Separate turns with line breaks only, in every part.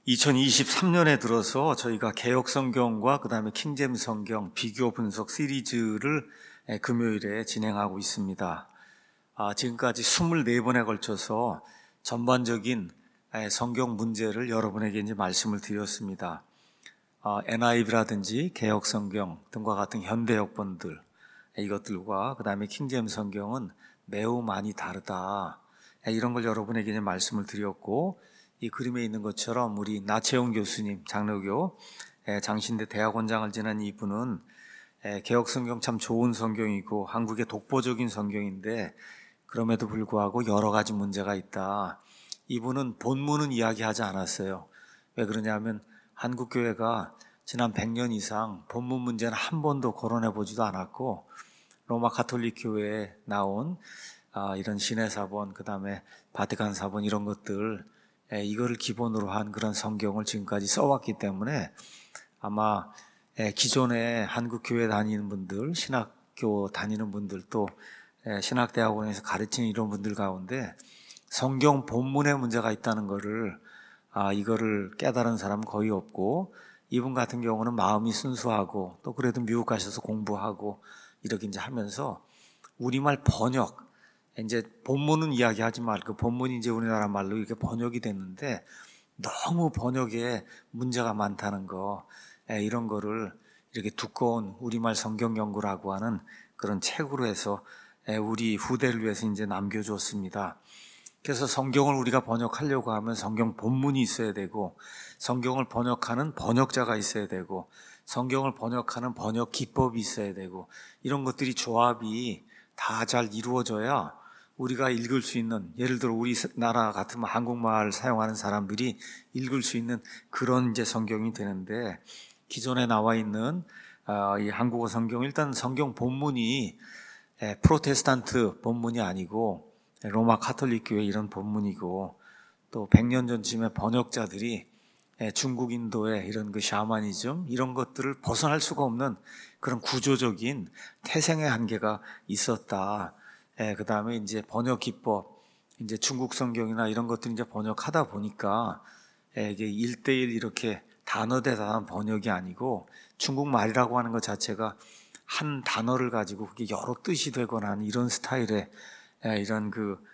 2023년에 들어서 저희가 개역 성경과 그다음에 킹제임스 성경 비교 분석 시리즈를 금요일에 진행하고 있습니다. 지금까지 24번에 걸쳐서 전반적인 성경 문제를 여러분에게 이제 말씀을 드렸습니다. NIV라든지 개역 성경 등과 같은 현대 역본들 이것들과 그다음에 킹제임스 성경은 매우 많이 다르다. 이런 걸 여러분에게 이제 말씀을 드렸고, 이 그림에 있는 것처럼 우리 나채용 교수님, 장로교 장신대 대학원장을 지낸 이분은 개역 성경 참 좋은 성경이고 한국의 독보적인 성경인데 그럼에도 불구하고 여러 가지 문제가 있다. 이분은 본문은 이야기하지 않았어요. 왜 그러냐면 한국교회가 지난 100년 이상 본문 문제는 한 번도 거론해 보지도 않았고, 로마 가톨릭 교회에 나온 이런 신해사본, 그 다음에 바티칸 사본 이런 것들, 이거를 기본으로 한 그런 성경을 지금까지 써왔기 때문에 아마 기존에 한국 교회 다니는 분들, 신학교 다니는 분들, 또 신학대학원에서 가르치는 이런 분들 가운데 성경 본문에 문제가 있다는 거를 이거를 깨달은 사람은 거의 없고, 이분 같은 경우는 마음이 순수하고 또 그래도 미국 가셔서 공부하고 이렇게 이제 하면서 우리말 번역, 이제 본문은 이야기하지 말고 본문이 이제 우리나라 말로 이렇게 번역이 됐는데 너무 번역에 문제가 많다는 거, 이런 거를 이렇게 두꺼운 우리말 성경 연구라고 하는 그런 책으로 해서 우리 후대를 위해서 이제 남겨줬습니다. 그래서 성경을 우리가 번역하려고 하면 성경 본문이 있어야 되고, 성경을 번역하는 번역자가 있어야 되고, 성경을 번역하는 번역 기법이 있어야 되고, 이런 것들이 조합이 다 잘 이루어져야 우리가 읽을 수 있는, 예를 들어 우리나라 같으면 한국말 사용하는 사람들이 읽을 수 있는 그런 이제 성경이 되는데, 기존에 나와 있는 이 한국어 성경, 일단 성경 본문이 프로테스탄트 본문이 아니고 로마 가톨릭 교회 이런 본문이고, 또 100년 전쯤에 번역자들이 중국 인도의 이런 그 샤머니즘 이런 것들을 벗어날 수가 없는 그런 구조적인 태생의 한계가 있었다. 그 다음에 이제 번역 기법, 이제 중국 성경이나 이런 것들 이제 번역하다 보니까 이게 1:1 이렇게 단어 대 단어 번역이 아니고, 중국말이라고 하는 것 자체가 한 단어를 가지고 그게 여러 뜻이 되거나 하는 이런 스타일의 이런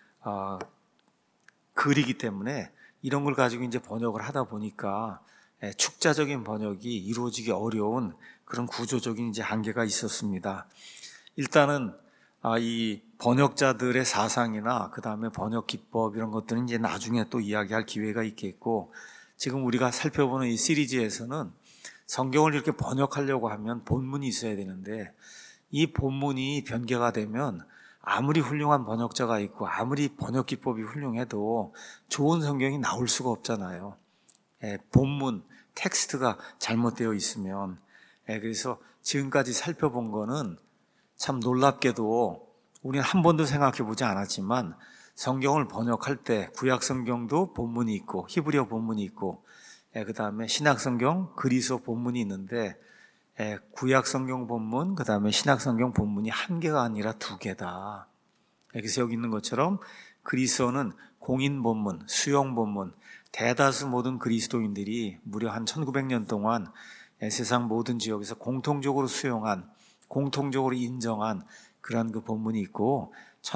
글이기 때문에 이런 걸 가지고 이제 번역을 하다 보니까 축자적인 번역이 이루어지기 어려운 그런 구조적인 이제 한계가 있었습니다. 일단은 이 번역자들의 사상이나 그 다음에 번역 기법 이런 것들은 이제 나중에 또 이야기할 기회가 있겠고, 지금 우리가 살펴보는 이 시리즈에서는 성경을 이렇게 번역하려고 하면 본문이 있어야 되는데, 이 본문이 변개가 되면 아무리 훌륭한 번역자가 있고 아무리 번역 기법이 훌륭해도 좋은 성경이 나올 수가 없잖아요. 본문, 텍스트가 잘못되어 있으면. 그래서 지금까지 살펴본 거는 참 놀랍게도 우리는 한 번도 생각해 보지 않았지만, 성경을 번역할 때 구약 성경도 본문이 있고 히브리어 본문이 있고, 그 다음에 신약 성경 그리스어 본문이 있는데, 구약 성경 본문 그 다음에 신약 성경 본문이 한 개가 아니라 두 개다. 그래서 여기 있는 것처럼 그리스어는 공인 본문, 수용 본문, 대다수 모든 그리스도인들이 무려 한 1900년 동안 세상 모든 지역에서 공통적으로 수용한, 공통적으로 인정한 그런 그 본문이 있고,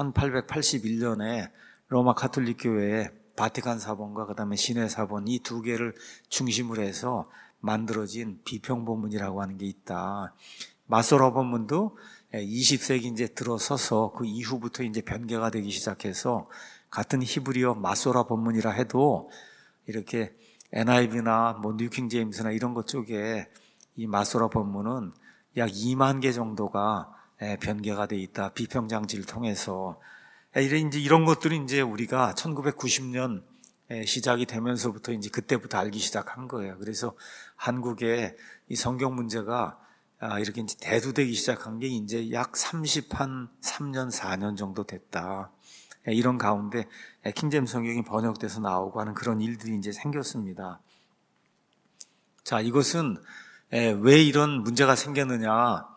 1881년에 로마 가톨릭 교회의 바티칸 사본과 그 다음에 신해 사본 이 두 개를 중심으로 해서 만들어진 비평 본문이라고 하는 게 있다. 마소라 본문도 20세기 이제 들어서서 그 이후부터 이제 변개가 되기 시작해서 같은 히브리어 마소라 본문이라 해도 이렇게 NIV나 뭐 뉴킹 제임스나 이런 것 쪽에 이 마소라 본문은 약 2만 개 정도가 변개가 돼 있다. 비평 장치를 통해서. 이제 이런 것들이 이제 우리가 1990년 시작이 되면서부터 이제 그때부터 알기 시작한 거예요. 그래서 한국의 이 성경 문제가 이렇게 이제 대두되기 시작한 게 이제 약 3년, 4년 정도 됐다. 이런 가운데 킹제임스 성경이 번역돼서 나오고 하는 그런 일들이 이제 생겼습니다. 자, 이것은 왜 이런 문제가 생겼느냐?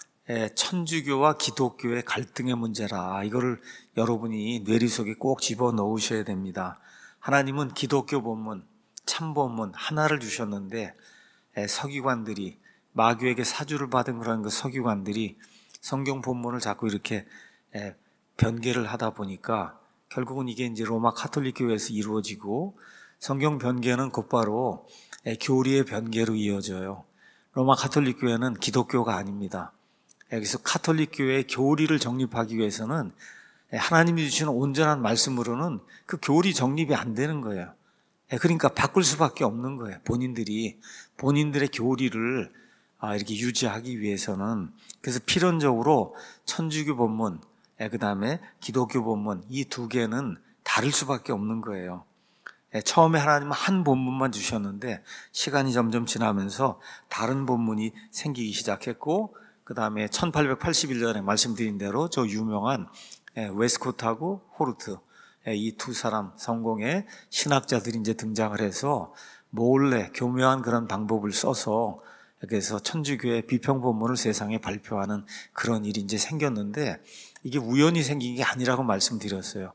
천주교와 기독교의 갈등의 문제라. 이거를 여러분이 뇌리 속에 꼭 집어넣으셔야 됩니다. 하나님은 기독교 본문, 참본문 하나를 주셨는데 서기관들이 마귀에게 사주를 받은 그런 그 서기관들이 성경 본문을 자꾸 이렇게 변개를 하다 보니까 결국은 이게 이제 로마 카톨릭 교회에서 이루어지고 성경 변개는 곧바로 교리의 변개로 이어져요. 로마 카톨릭 교회는 기독교가 아닙니다. 그래서 카톨릭 교회의 교리를 정립하기 위해서는 하나님이 주시는 온전한 말씀으로는 그 교리 정립이 안 되는 거예요. 그러니까 바꿀 수밖에 없는 거예요. 본인들의 교리를 이렇게 유지하기 위해서는. 그래서 필연적으로 천주교 본문, 그 다음에 기독교 본문, 이 두 개는 다를 수밖에 없는 거예요. 처음에 하나님은 한 본문만 주셨는데 시간이 점점 지나면서 다른 본문이 생기기 시작했고, 그 다음에 1881년에 말씀드린 대로 저 유명한 웨스코트하고 호르트, 이 두 사람 성공의 신학자들이 이제 등장을 해서 몰래 교묘한 그런 방법을 써서 그래서 천주교의 비평본문을 세상에 발표하는 그런 일이 이제 생겼는데, 이게 우연히 생긴 게 아니라고 말씀드렸어요.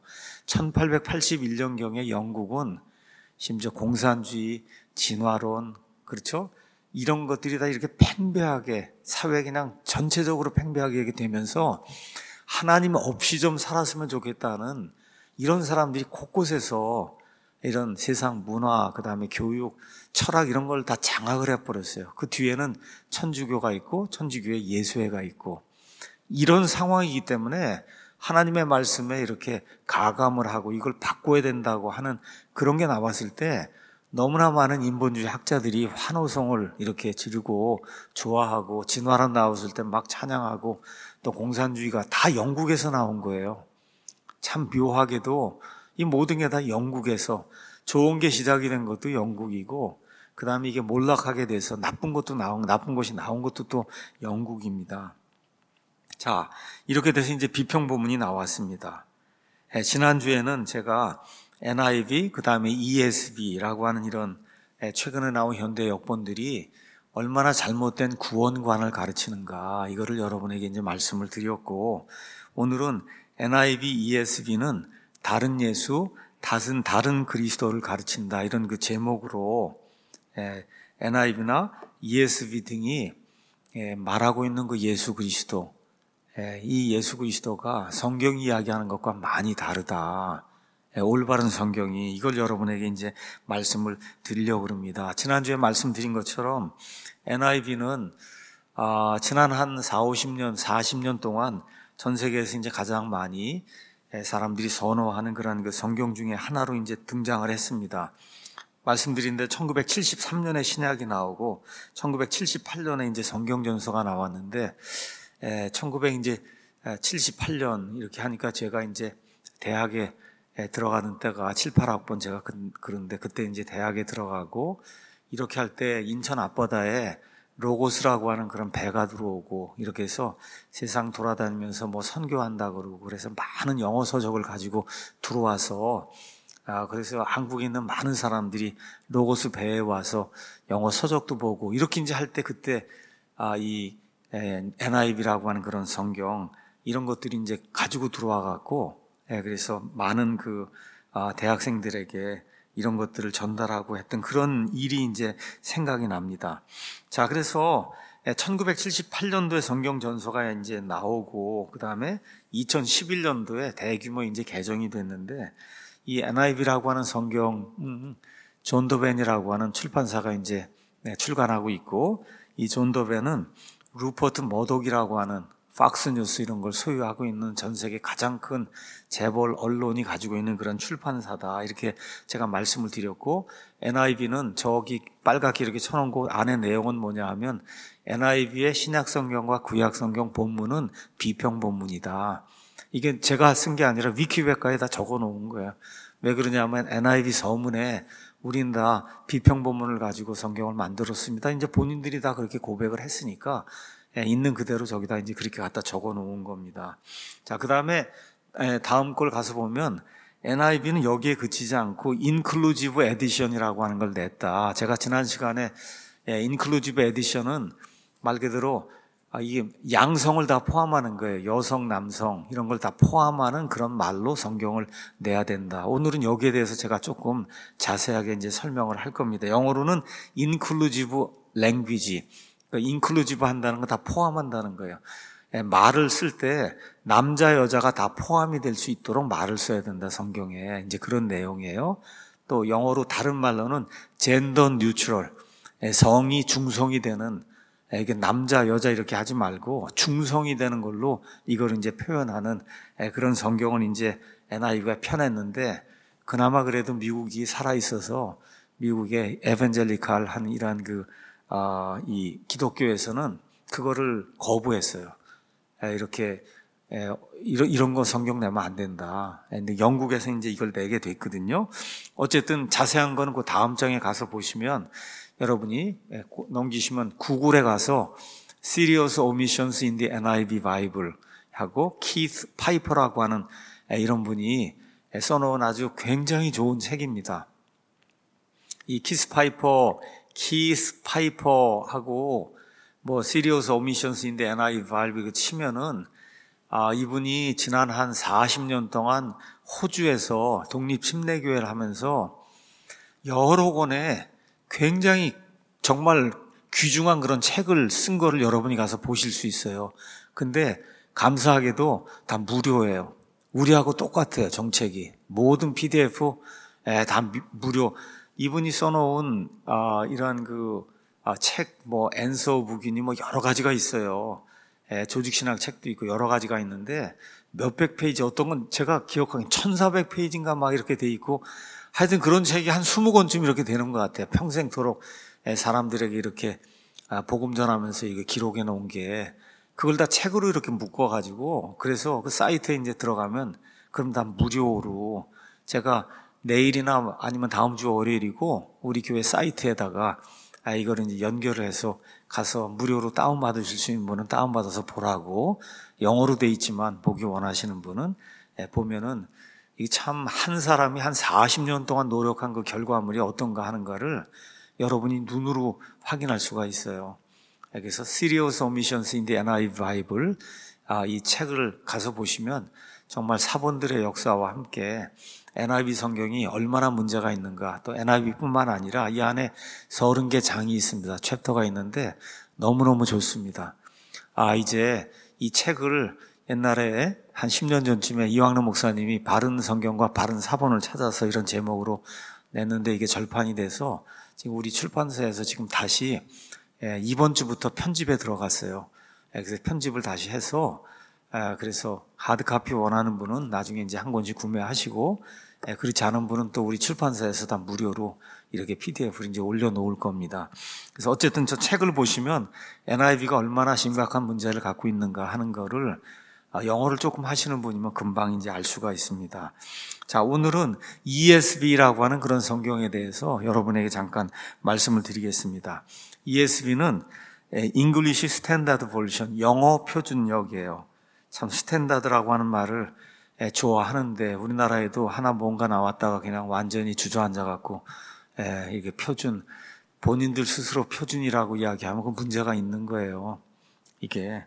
1881년경에 영국은 심지어 공산주의, 진화론, 그렇죠? 이런 것들이 다 이렇게 팽배하게, 사회 그냥 전체적으로 팽배하게 되면서 하나님 없이 좀 살았으면 좋겠다는 이런 사람들이 곳곳에서 이런 세상 문화, 그 다음에 교육, 철학 이런 걸 다 장악을 해버렸어요. 그 뒤에는 천주교가 있고 천주교의 예수회가 있고, 이런 상황이기 때문에 하나님의 말씀에 이렇게 가감을 하고 이걸 바꿔야 된다고 하는 그런 게 나왔을 때 너무나 많은 인본주의 학자들이 환호성을 이렇게 지르고 좋아하고, 진화론 나왔을 때 막 찬양하고, 또 공산주의가 다 영국에서 나온 거예요. 참 묘하게도 이 모든 게 다 영국에서, 좋은 게 시작이 된 것도 영국이고, 그 다음에 이게 몰락하게 돼서 나쁜 것이 나온 것도 또 영국입니다. 자, 이렇게 돼서 이제 비평본문이 나왔습니다. 지난주에는 제가 NIV, 그 다음에 ESV라고 하는 이런 최근에 나온 현대 역본들이 얼마나 잘못된 구원관을 가르치는가, 이거를 여러분에게 이제 말씀을 드렸고, 오늘은 NIV, ESV는 다른 예수, 다른 그리스도를 가르친다, 이런 그 제목으로 NIV나 ESV 등이 말하고 있는 그 예수 그리스도, 이 예수 그리스도가 성경이 이야기하는 것과 많이 다르다. 올바른 성경이, 이걸 여러분에게 이제 말씀을 드리려고 합니다. 지난주에 말씀드린 것처럼 NIV는 지난 한 40년 동안 전 세계에서 이제 가장 많이 사람들이 선호하는 그런 그 성경 중에 하나로 이제 등장을 했습니다. 말씀드린 데 1973년에 신약이 나오고 1978년에 이제 성경전서가 나왔는데, 1978년 이렇게 하니까 제가 이제 대학에 들어가는 때가 7, 8학번 제가 그런데 그때 이제 대학에 들어가고, 이렇게 할 때 인천 앞바다에 로고스라고 하는 그런 배가 들어오고, 이렇게 해서 세상 돌아다니면서 뭐 선교한다 그러고, 그래서 많은 영어 서적을 가지고 들어와서, 그래서 한국에 있는 많은 사람들이 로고스 배에 와서 영어 서적도 보고, 이렇게 이제 할 때 그때 이 NIV라고 하는 그런 성경, 이런 것들이 이제 가지고 들어와 갖고, 그래서 많은 그 대학생들에게 이런 것들을 전달하고 했던 그런 일이 이제 생각이 납니다. 자, 그래서 1978년도에 성경 전서가 이제 나오고, 그 다음에 2011년도에 대규모 이제 개정이 됐는데, 이 NIV라고 하는 성경, 존 더벤이라고 하는 출판사가 이제 출간하고 있고, 이 존 더벤은 루퍼트 머독이라고 하는 팍스뉴스 이런 걸 소유하고 있는 전 세계 가장 큰 재벌 언론이 가지고 있는 그런 출판사다, 이렇게 제가 말씀을 드렸고, NIV는 저기 빨갛게 이렇게 쳐놓은 그 안에 내용은 뭐냐 하면, NIV의 신약성경과 구약성경 본문은 비평 본문이다. 이게 제가 쓴 게 아니라 위키백과에 다 적어놓은 거예요. 왜 그러냐면 NIV 서문에 우린 다 비평 본문을 가지고 성경을 만들었습니다, 이제 본인들이 다 그렇게 고백을 했으니까 있는 그대로 저기다 이제 그렇게 갖다 적어 놓은 겁니다. 자, 그 다음에 다음 걸 가서 보면 NIV는 여기에 그치지 않고 인클루지브 에디션이라고 하는 걸 냈다. 제가 지난 시간에 인클루지브 에디션은 말 그대로 이게 양성을 다 포함하는 거예요. 여성, 남성 이런 걸 다 포함하는 그런 말로 성경을 내야 된다. 오늘은 여기에 대해서 제가 조금 자세하게 이제 설명을 할 겁니다. 영어로는 inclusive language, inclusive 한다는 거 다 포함한다는 거예요. 말을 쓸 때 남자, 여자가 다 포함이 될 수 있도록 말을 써야 된다. 성경에 이제 그런 내용이에요. 또 영어로 다른 말로는 gender neutral, 성이 중성이 되는, 이게 남자, 여자 이렇게 하지 말고 중성이 되는 걸로 이걸 이제 표현하는 그런 성경은 이제 NIV가 펴냈는데, 그나마 그래도 미국이 살아 있어서 미국의 에반젤리칼한 이러한 이 기독교에서는 그거를 거부했어요. 이렇게 이런 거 성경 내면 안 된다. 근데 영국에서 이제 이걸 내게 됐거든요. 어쨌든 자세한 거는 그 다음 장에 가서 보시면, 여러분이 넘기시면 구글에 가서 Serious Omissions in the NIV Bible 하고 키스 파이퍼라고 하는 이런 분이 써놓은 아주 굉장히 좋은 책입니다. 이 키스 파이퍼하고 뭐 Serious Omissions in the NIV Bible 치면은 이분이 지난 한 40년 동안 호주에서 독립침례교회를 하면서 여러 권의 굉장히 정말 귀중한 그런 책을 쓴 거를 여러분이 가서 보실 수 있어요. 근데 감사하게도 다 무료예요. 우리하고 똑같아요, 정책이. 모든 PDF 다 무료. 이분이 써놓은 이러한 책, 뭐 앤서 북이니 뭐 여러 가지가 있어요. 조직신학 책도 있고 여러 가지가 있는데 몇백 페이지, 어떤 건 제가 기억하기엔 1400페이지인가 막 이렇게 돼 있고, 하여튼 그런 책이 한 20권쯤 이렇게 되는 것 같아요. 평생토록 사람들에게 이렇게 복음 전하면서 이게 기록해 놓은 게, 그걸 다 책으로 이렇게 묶어가지고, 그래서 그 사이트에 이제 들어가면 그럼 다 무료로, 제가 내일이나 아니면 다음 주 월요일이고 우리 교회 사이트에다가 이거를 이제 연결을 해서 가서 무료로 다운받으실 수 있는 분은 다운받아서 보라고, 영어로 돼 있지만 보기 원하시는 분은 보면은 이 참 한 사람이 한 40년 동안 노력한 그 결과물이 어떤가 하는가를 여러분이 눈으로 확인할 수가 있어요. 그래서 Serious Omissions in the NIV Bible, 이 책을 가서 보시면 정말 사본들의 역사와 함께 NIV 성경이 얼마나 문제가 있는가, 또 NIV뿐만 아니라 이 안에 30개 장이 있습니다. 챕터가 있는데 너무너무 좋습니다. 이제 이 책을 옛날에 한 10년 전쯤에 이왕래 목사님이 바른 성경과 바른 사본을 찾아서 이런 제목으로 냈는데, 이게 절판이 돼서 지금 우리 출판사에서 지금 다시 이번 주부터 편집에 들어갔어요. 그래서 편집을 다시 해서, 그래서 하드카피 원하는 분은 나중에 이제 한 권씩 구매하시고, 그렇지 않은 분은 또 우리 출판사에서 다 무료로 이렇게 PDF를 이제 올려놓을 겁니다. 그래서 어쨌든 저 책을 보시면 NIV가 얼마나 심각한 문제를 갖고 있는가 하는 거를 영어를 조금 하시는 분이면 금방 이제 알 수가 있습니다. 자, 오늘은 ESV라고 하는 그런 성경에 대해서 여러분에게 잠깐 말씀을 드리겠습니다. ESV는 English Standard Version, 영어 표준역이에요. 참 스탠다드라고 하는 말을 좋아하는데, 우리나라에도 하나 뭔가 나왔다가 그냥 완전히 주저앉아갖고 이게 표준, 본인들 스스로 표준이라고 이야기하면 그 문제가 있는 거예요. 이게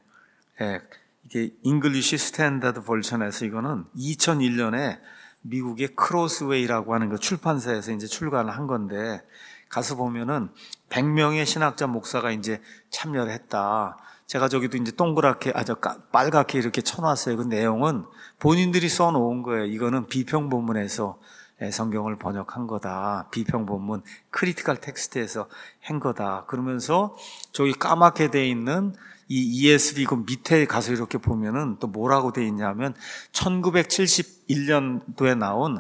English Standard Version에서 이거는 2001년에 미국의 크로스웨이라고 하는 그 출판사에서 이제 출간을 한 건데, 가서 보면은 100명의 신학자 목사가 이제 참여를 했다. 제가 저기도 이제 동그랗게, 빨갛게 이렇게 쳐놨어요. 그 내용은 본인들이 써놓은 거예요. 이거는 비평본문에서 성경을 번역한 거다. 비평본문, 크리티컬 텍스트에서 한 거다. 그러면서 저기 까맣게 돼 있는 이 ESV 그 밑에 가서 이렇게 보면은 또 뭐라고 돼 있냐면 1971년도에 나온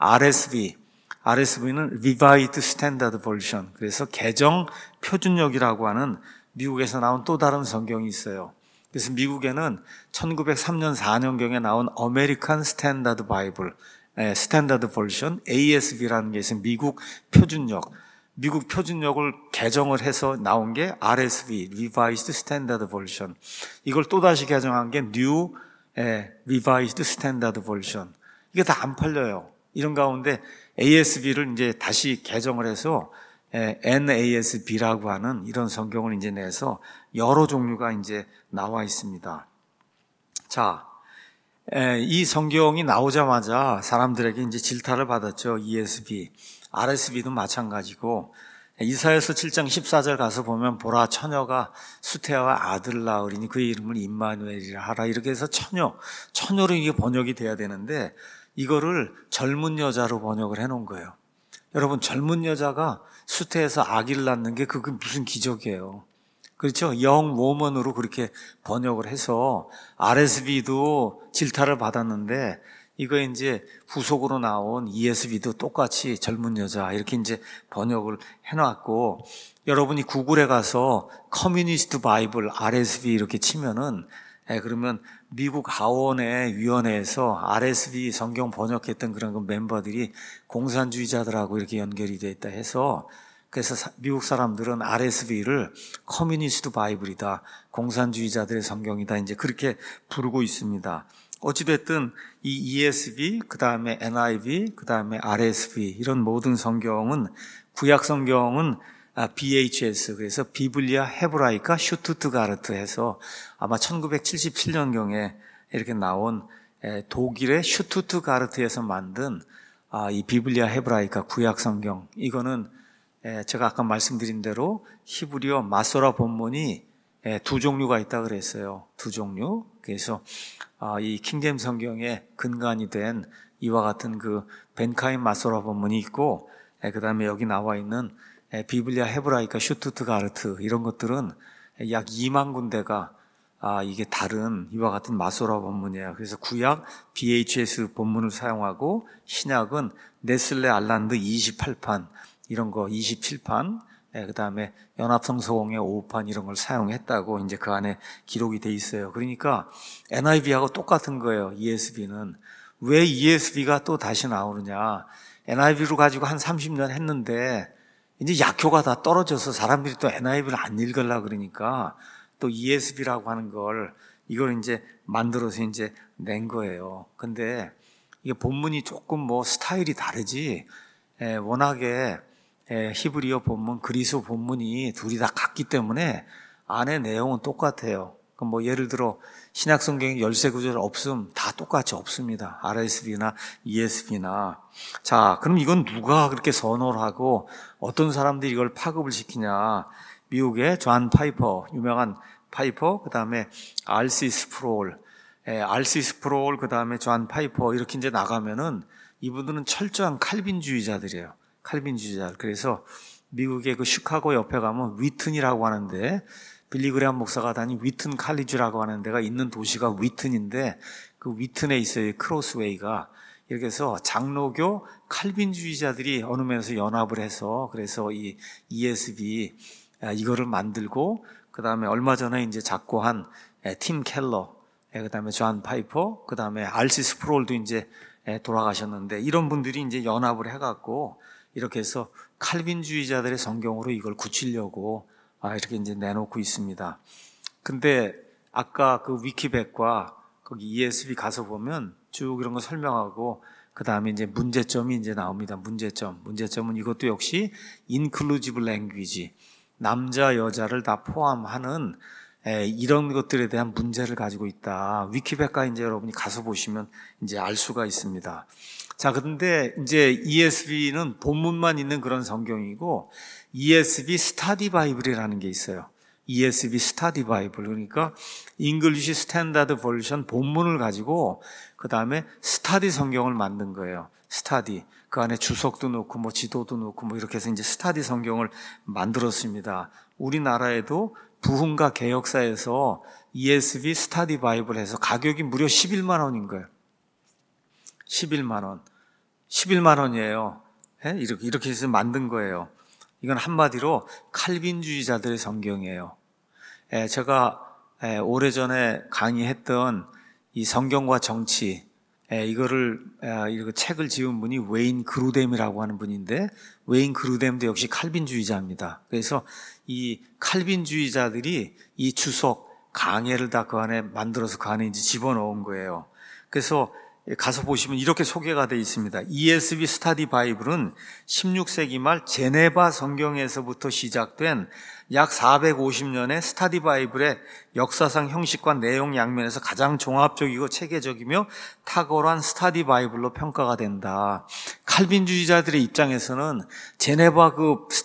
RSV는 Revised Standard Version. 그래서 개정 표준역이라고 하는 미국에서 나온 또 다른 성경이 있어요. 그래서 미국에는 1903년 4년경에 나온 American Standard Bible, Standard Version, ASV라는 게 있어요. 미국 표준역. 미국 표준역을 개정을 해서 나온 게 RSV, Revised Standard Version. 이걸 또다시 개정한 게 New Revised Standard Version. 이게 다 안 팔려요. 이런 가운데 ASV를 이제 다시 개정을 해서 NASB라고 하는 이런 성경을 이제 내서 여러 종류가 이제 나와 있습니다. 자, 이 성경이 나오자마자 사람들에게 이제 질타를 받았죠. ESV, RSV도 마찬가지고 이사야서 7장 14절 가서 보면 보라 처녀가 수태와 아들을 낳으리니 그의 이름을 임마누엘이라 하라 이렇게 해서 처녀로 이게 번역이 돼야 되는데 이거를 젊은 여자로 번역을 해놓은 거예요. 여러분 젊은 여자가 수태에서 아기를 낳는 게 그게 무슨 기적이에요. 그렇죠? 영 woman으로 그렇게 번역을 해서 RSV도 질타를 받았는데 이거 이제 후속으로 나온 ESV도 똑같이 젊은 여자 이렇게 이제 번역을 해놨고 여러분이 구글에 가서 커뮤니스트 바이블 RSV 이렇게 치면은 그러면 미국 하원의 위원회에서 RSV 성경 번역했던 그런 그 멤버들이 공산주의자들하고 이렇게 연결이 돼 있다 해서 그래서 미국 사람들은 RSV를 커뮤니스트 바이블이다, 공산주의자들의 성경이다 이제 그렇게 부르고 있습니다. 어찌됐든 이 ESV, 그 다음에 NIV, 그 다음에 RSV 이런 모든 성경은 구약 성경은 BHS 그래서 비블리아 헤브라이카 슈투트가르트 해서 아마 1977년경에 이렇게 나온 독일의 슈투트가르트에서 만든 이 비블리아 헤브라이카 구약 성경 이거는 제가 아까 말씀드린 대로 히브리어 마소라 본문이 두 종류가 있다 그랬어요. 두 종류. 그래서 이 킹제임스 성경의 근간이 된 이와 같은 그 벤카임 마소라 본문이 있고 그 다음에 여기 나와 있는 비블리아 헤브라이카 슈투트가르트 이런 것들은 약 2만 군데가 이게 다른 이와 같은 마소라 본문이에요. 그래서 구약 BHS 본문을 사용하고 신약은 네슬레 알란드 28판 이런 거 27판 그 다음에 연합성서공의 5판 이런 걸 사용했다고 이제 그 안에 기록이 돼 있어요. 그러니까 NIV하고 똑같은 거예요. ESV는. 왜 ESV가 또 다시 나오느냐. NIV로 가지고 한 30년 했는데 이제 약효가 다 떨어져서 사람들이 또 NIV를 안 읽으려고 그러니까 또 ESV라고 하는 걸 이걸 이제 만들어서 이제 낸 거예요. 근데 이게 본문이 조금 뭐 스타일이 다르지 워낙에 히브리어 본문, 그리스 본문이 둘이 다 같기 때문에 안에 내용은 똑같아요. 그럼 뭐 예를 들어 신약 성경에 열세 구절 없음 다 똑같이 없습니다. RSV나 ESV나. 자, 그럼 이건 누가 그렇게 선호를 하고 어떤 사람들이 이걸 파급을 시키냐? 미국의 존 파이퍼, 유명한 파이퍼, 그 다음에 R.C. 스프롤, R.C. 스프롤, 그 다음에 존 파이퍼 이렇게 이제 나가면은 이분들은 철저한 칼빈주의자들이에요. 칼빈주의자. 그래서 미국의 그 시카고 옆에 가면 위튼이라고 하는데 빌리 그레엄 목사가 다닌 위튼 칼리지라고 하는 데가 있는 도시가 위튼인데 그 위튼에 있어요. 크로스웨이가. 이렇게 해서 장로교 칼빈주의자들이 어느 면에서 연합을 해서 그래서 이 ESV 이거를 만들고 그 다음에 얼마 전에 이제 작고한 팀 켈러, 그 다음에 존 파이퍼, 그 다음에 R.C. 스프롤도 이제 돌아가셨는데 이런 분들이 이제 연합을 해갖고 이렇게 해서 칼빈주의자들의 성경으로 이걸 굳히려고 이렇게 이제 내놓고 있습니다. 근데 아까 그 위키백과 거기 ESV 가서 보면 쭉 이런 거 설명하고 그 다음에 이제 문제점이 이제 나옵니다. 문제점은 이것도 역시 inclusive language, 남자 여자를 다 포함하는 이런 것들에 대한 문제를 가지고 있다. 위키백과 이제 여러분이 가서 보시면 이제 알 수가 있습니다. 자, 그런데 이제 ESV는 본문만 있는 그런 성경이고 ESV 스타디 바이블이라는 게 있어요. ESV 스타디 바이블. 그러니까 English Standard Version 본문을 가지고 그 다음에 스타디 성경을 만든 거예요. 스타디. 그 안에 주석도 넣고 뭐 지도도 넣고 뭐 이렇게 해서 이제 스타디 성경을 만들었습니다. 우리나라에도 부흥가 개역사에서 ESV 스타디 바이블 해서 가격이 무려 11만 원인 거예요. 11만 원. 11만 원이에요. 이렇게 해서 만든 거예요. 이건 한마디로 칼빈주의자들의 성경이에요. 제가 오래전에 강의했던 이 성경과 정치, 이거를 책을 지은 분이 웨인 그루뎀이라고 하는 분인데 웨인 그루뎀도 역시 칼빈주의자입니다. 그래서 이 칼빈주의자들이 이 주석 강해를 다 그 안에 만들어서 그 안에 이제 집어넣은 거예요. 그래서 가서 보시면 이렇게 소개가 되어 있습니다. ESV 스타디 바이블은 16세기 말 제네바 성경에서부터 시작된 약 450년의 스타디 바이블의 역사상 형식과 내용 양면에서 가장 종합적이고 체계적이며 탁월한 스타디 바이블로 평가가 된다. 칼빈주의자들의 입장에서는 제네바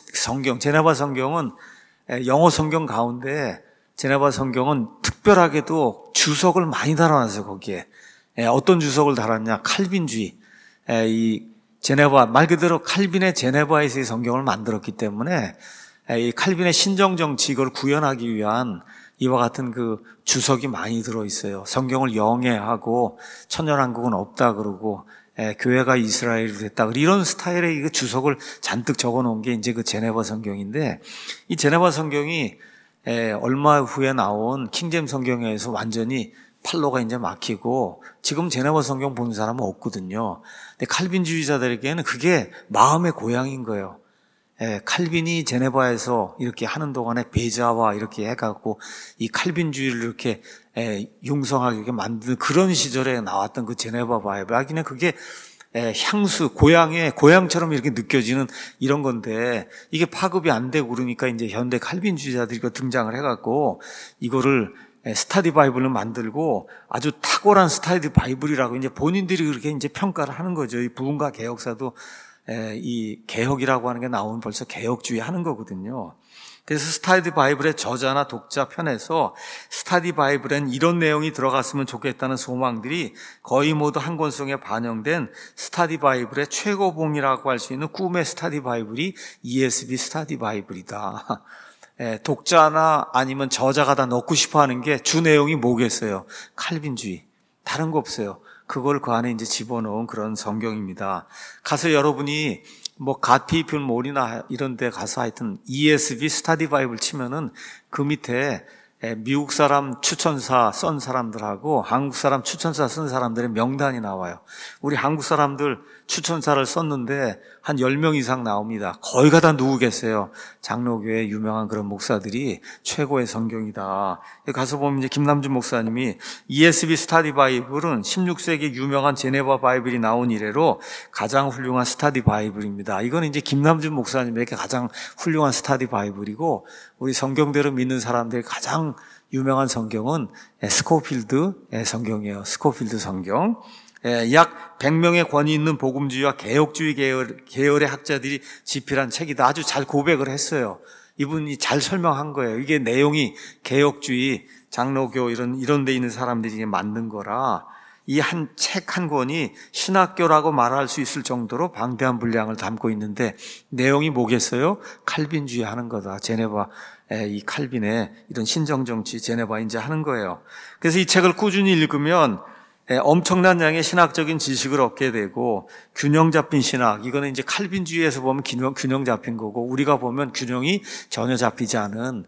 성경은 영어 성경 가운데 제네바 성경은 특별하게도 주석을 많이 달아놨어요, 거기에. 어떤 주석을 달았냐? 칼빈주의. 이 제네바, 말 그대로 칼빈의 제네바에서의 성경을 만들었기 때문에 이 칼빈의 신정 정치 이걸 구현하기 위한 이와 같은 그 주석이 많이 들어있어요. 성경을 영해하고 천년왕국은 없다 그러고 교회가 이스라엘이 됐다. 이런 스타일의 그 주석을 잔뜩 적어 놓은 게 이제 그 제네바 성경인데, 이 제네바 성경이 얼마 후에 나온 킹제임 성경에서 완전히 팔로가 이제 막히고 지금 제네바 성경 보는 사람은 없거든요. 근데 칼빈주의자들에게는 그게 마음의 고향인 거예요. 칼빈이 제네바에서 이렇게 하는 동안에 베자와 이렇게 해갖고 이 칼빈주의를 이렇게 융성하게 만든 그런 시절에 나왔던 그 제네바 바이블. 하기는 그게 향수, 고향처럼 이렇게 느껴지는 이런 건데 이게 파급이 안 되고 그러니까 이제 현대 칼빈주의자들이 등장을 해갖고 이거를 스타디 바이블을 만들고 아주 탁월한 스타디 바이블이라고 이제 본인들이 그렇게 이제 평가를 하는 거죠. 이 부흥과 개혁사도 이 개혁이라고 하는 게 나오면 벌써 개혁주의 하는 거거든요. 그래서 스타디 바이블의 저자나 독자 편에서 스타디 바이블엔 이런 내용이 들어갔으면 좋겠다는 소망들이 거의 모두 한 권성에 반영된 스타디 바이블의 최고봉이라고 할 수 있는 꿈의 스타디 바이블이 ESV 스타디 바이블이다. 독자나 아니면 저자가 다 넣고 싶어 하는 게 주 내용이 뭐겠어요? 칼빈주의. 다른 거 없어요. 그걸 그 안에 이제 집어넣은 그런 성경입니다. 가서 여러분이 갓피플 몰이나 이런 데 가서 하여튼 ESV 스타디 바이블 치면은 그 밑에 미국 사람 추천사 쓴 사람들하고 한국 사람 추천사 쓴 사람들의 명단이 나와요. 우리 한국 사람들 추천사를 썼는데 한 10명 이상 나옵니다. 거의가 다 누구겠어요? 장로교회 유명한 그런 목사들이 최고의 성경이다. 가서 보면 이제 김남준 목사님이 ESV 스타디 바이블은 16세기 유명한 제네바 바이블이 나온 이래로 가장 훌륭한 스타디 바이블입니다. 이건 이제 김남준 목사님에게 가장 훌륭한 스타디 바이블이고, 우리 성경대로 믿는 사람들이 가장 유명한 성경은 스코필드 성경이에요. 스코필드 성경. 약 100명의 권위 있는 복음주의와 개혁주의 계열의 학자들이 집필한 책이다. 아주 잘 고백을 했어요. 이분이 잘 설명한 거예요. 이게 내용이 개혁주의, 장로교 이런 데 있는 사람들이 만든 거라 이 책 한 권이 신학교라고 말할 수 있을 정도로 방대한 분량을 담고 있는데 내용이 뭐겠어요? 칼빈주의 하는 거다. 제네바 이 칼빈의 이런 신정정치 제네바 이제 하는 거예요. 그래서 이 책을 꾸준히 읽으면 엄청난 양의 신학적인 지식을 얻게 되고, 균형 잡힌 신학, 이거는 이제 칼빈주의에서 보면 균형 잡힌 거고, 우리가 보면 균형이 전혀 잡히지 않은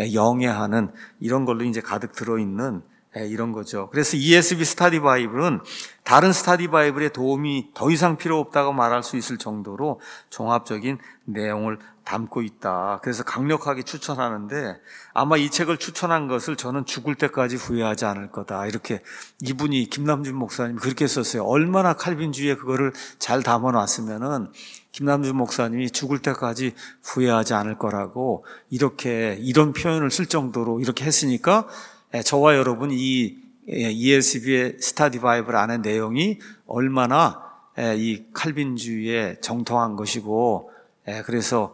영해하는 이런 걸로 이제 가득 들어있는 이런 거죠. 그래서 ESV 스타디 바이블은 다른 스타디 바이블의 도움이 더 이상 필요 없다고 말할 수 있을 정도로 종합적인 내용을 담고 있다. 그래서 강력하게 추천하는데, 아마 이 책을 추천한 것을 저는 죽을 때까지 후회하지 않을 거다. 이렇게 이분이 김남준 목사님 그렇게 썼어요. 얼마나 칼빈주의에 그거를 잘 담아놨으면은 김남준 목사님이 죽을 때까지 후회하지 않을 거라고 이런 표현을 쓸 정도로 이렇게 했으니까 저와 여러분 이 ESV의 스타디 바이블 안의 내용이 얼마나 이 칼빈주의에 정통한 것이고, 그래서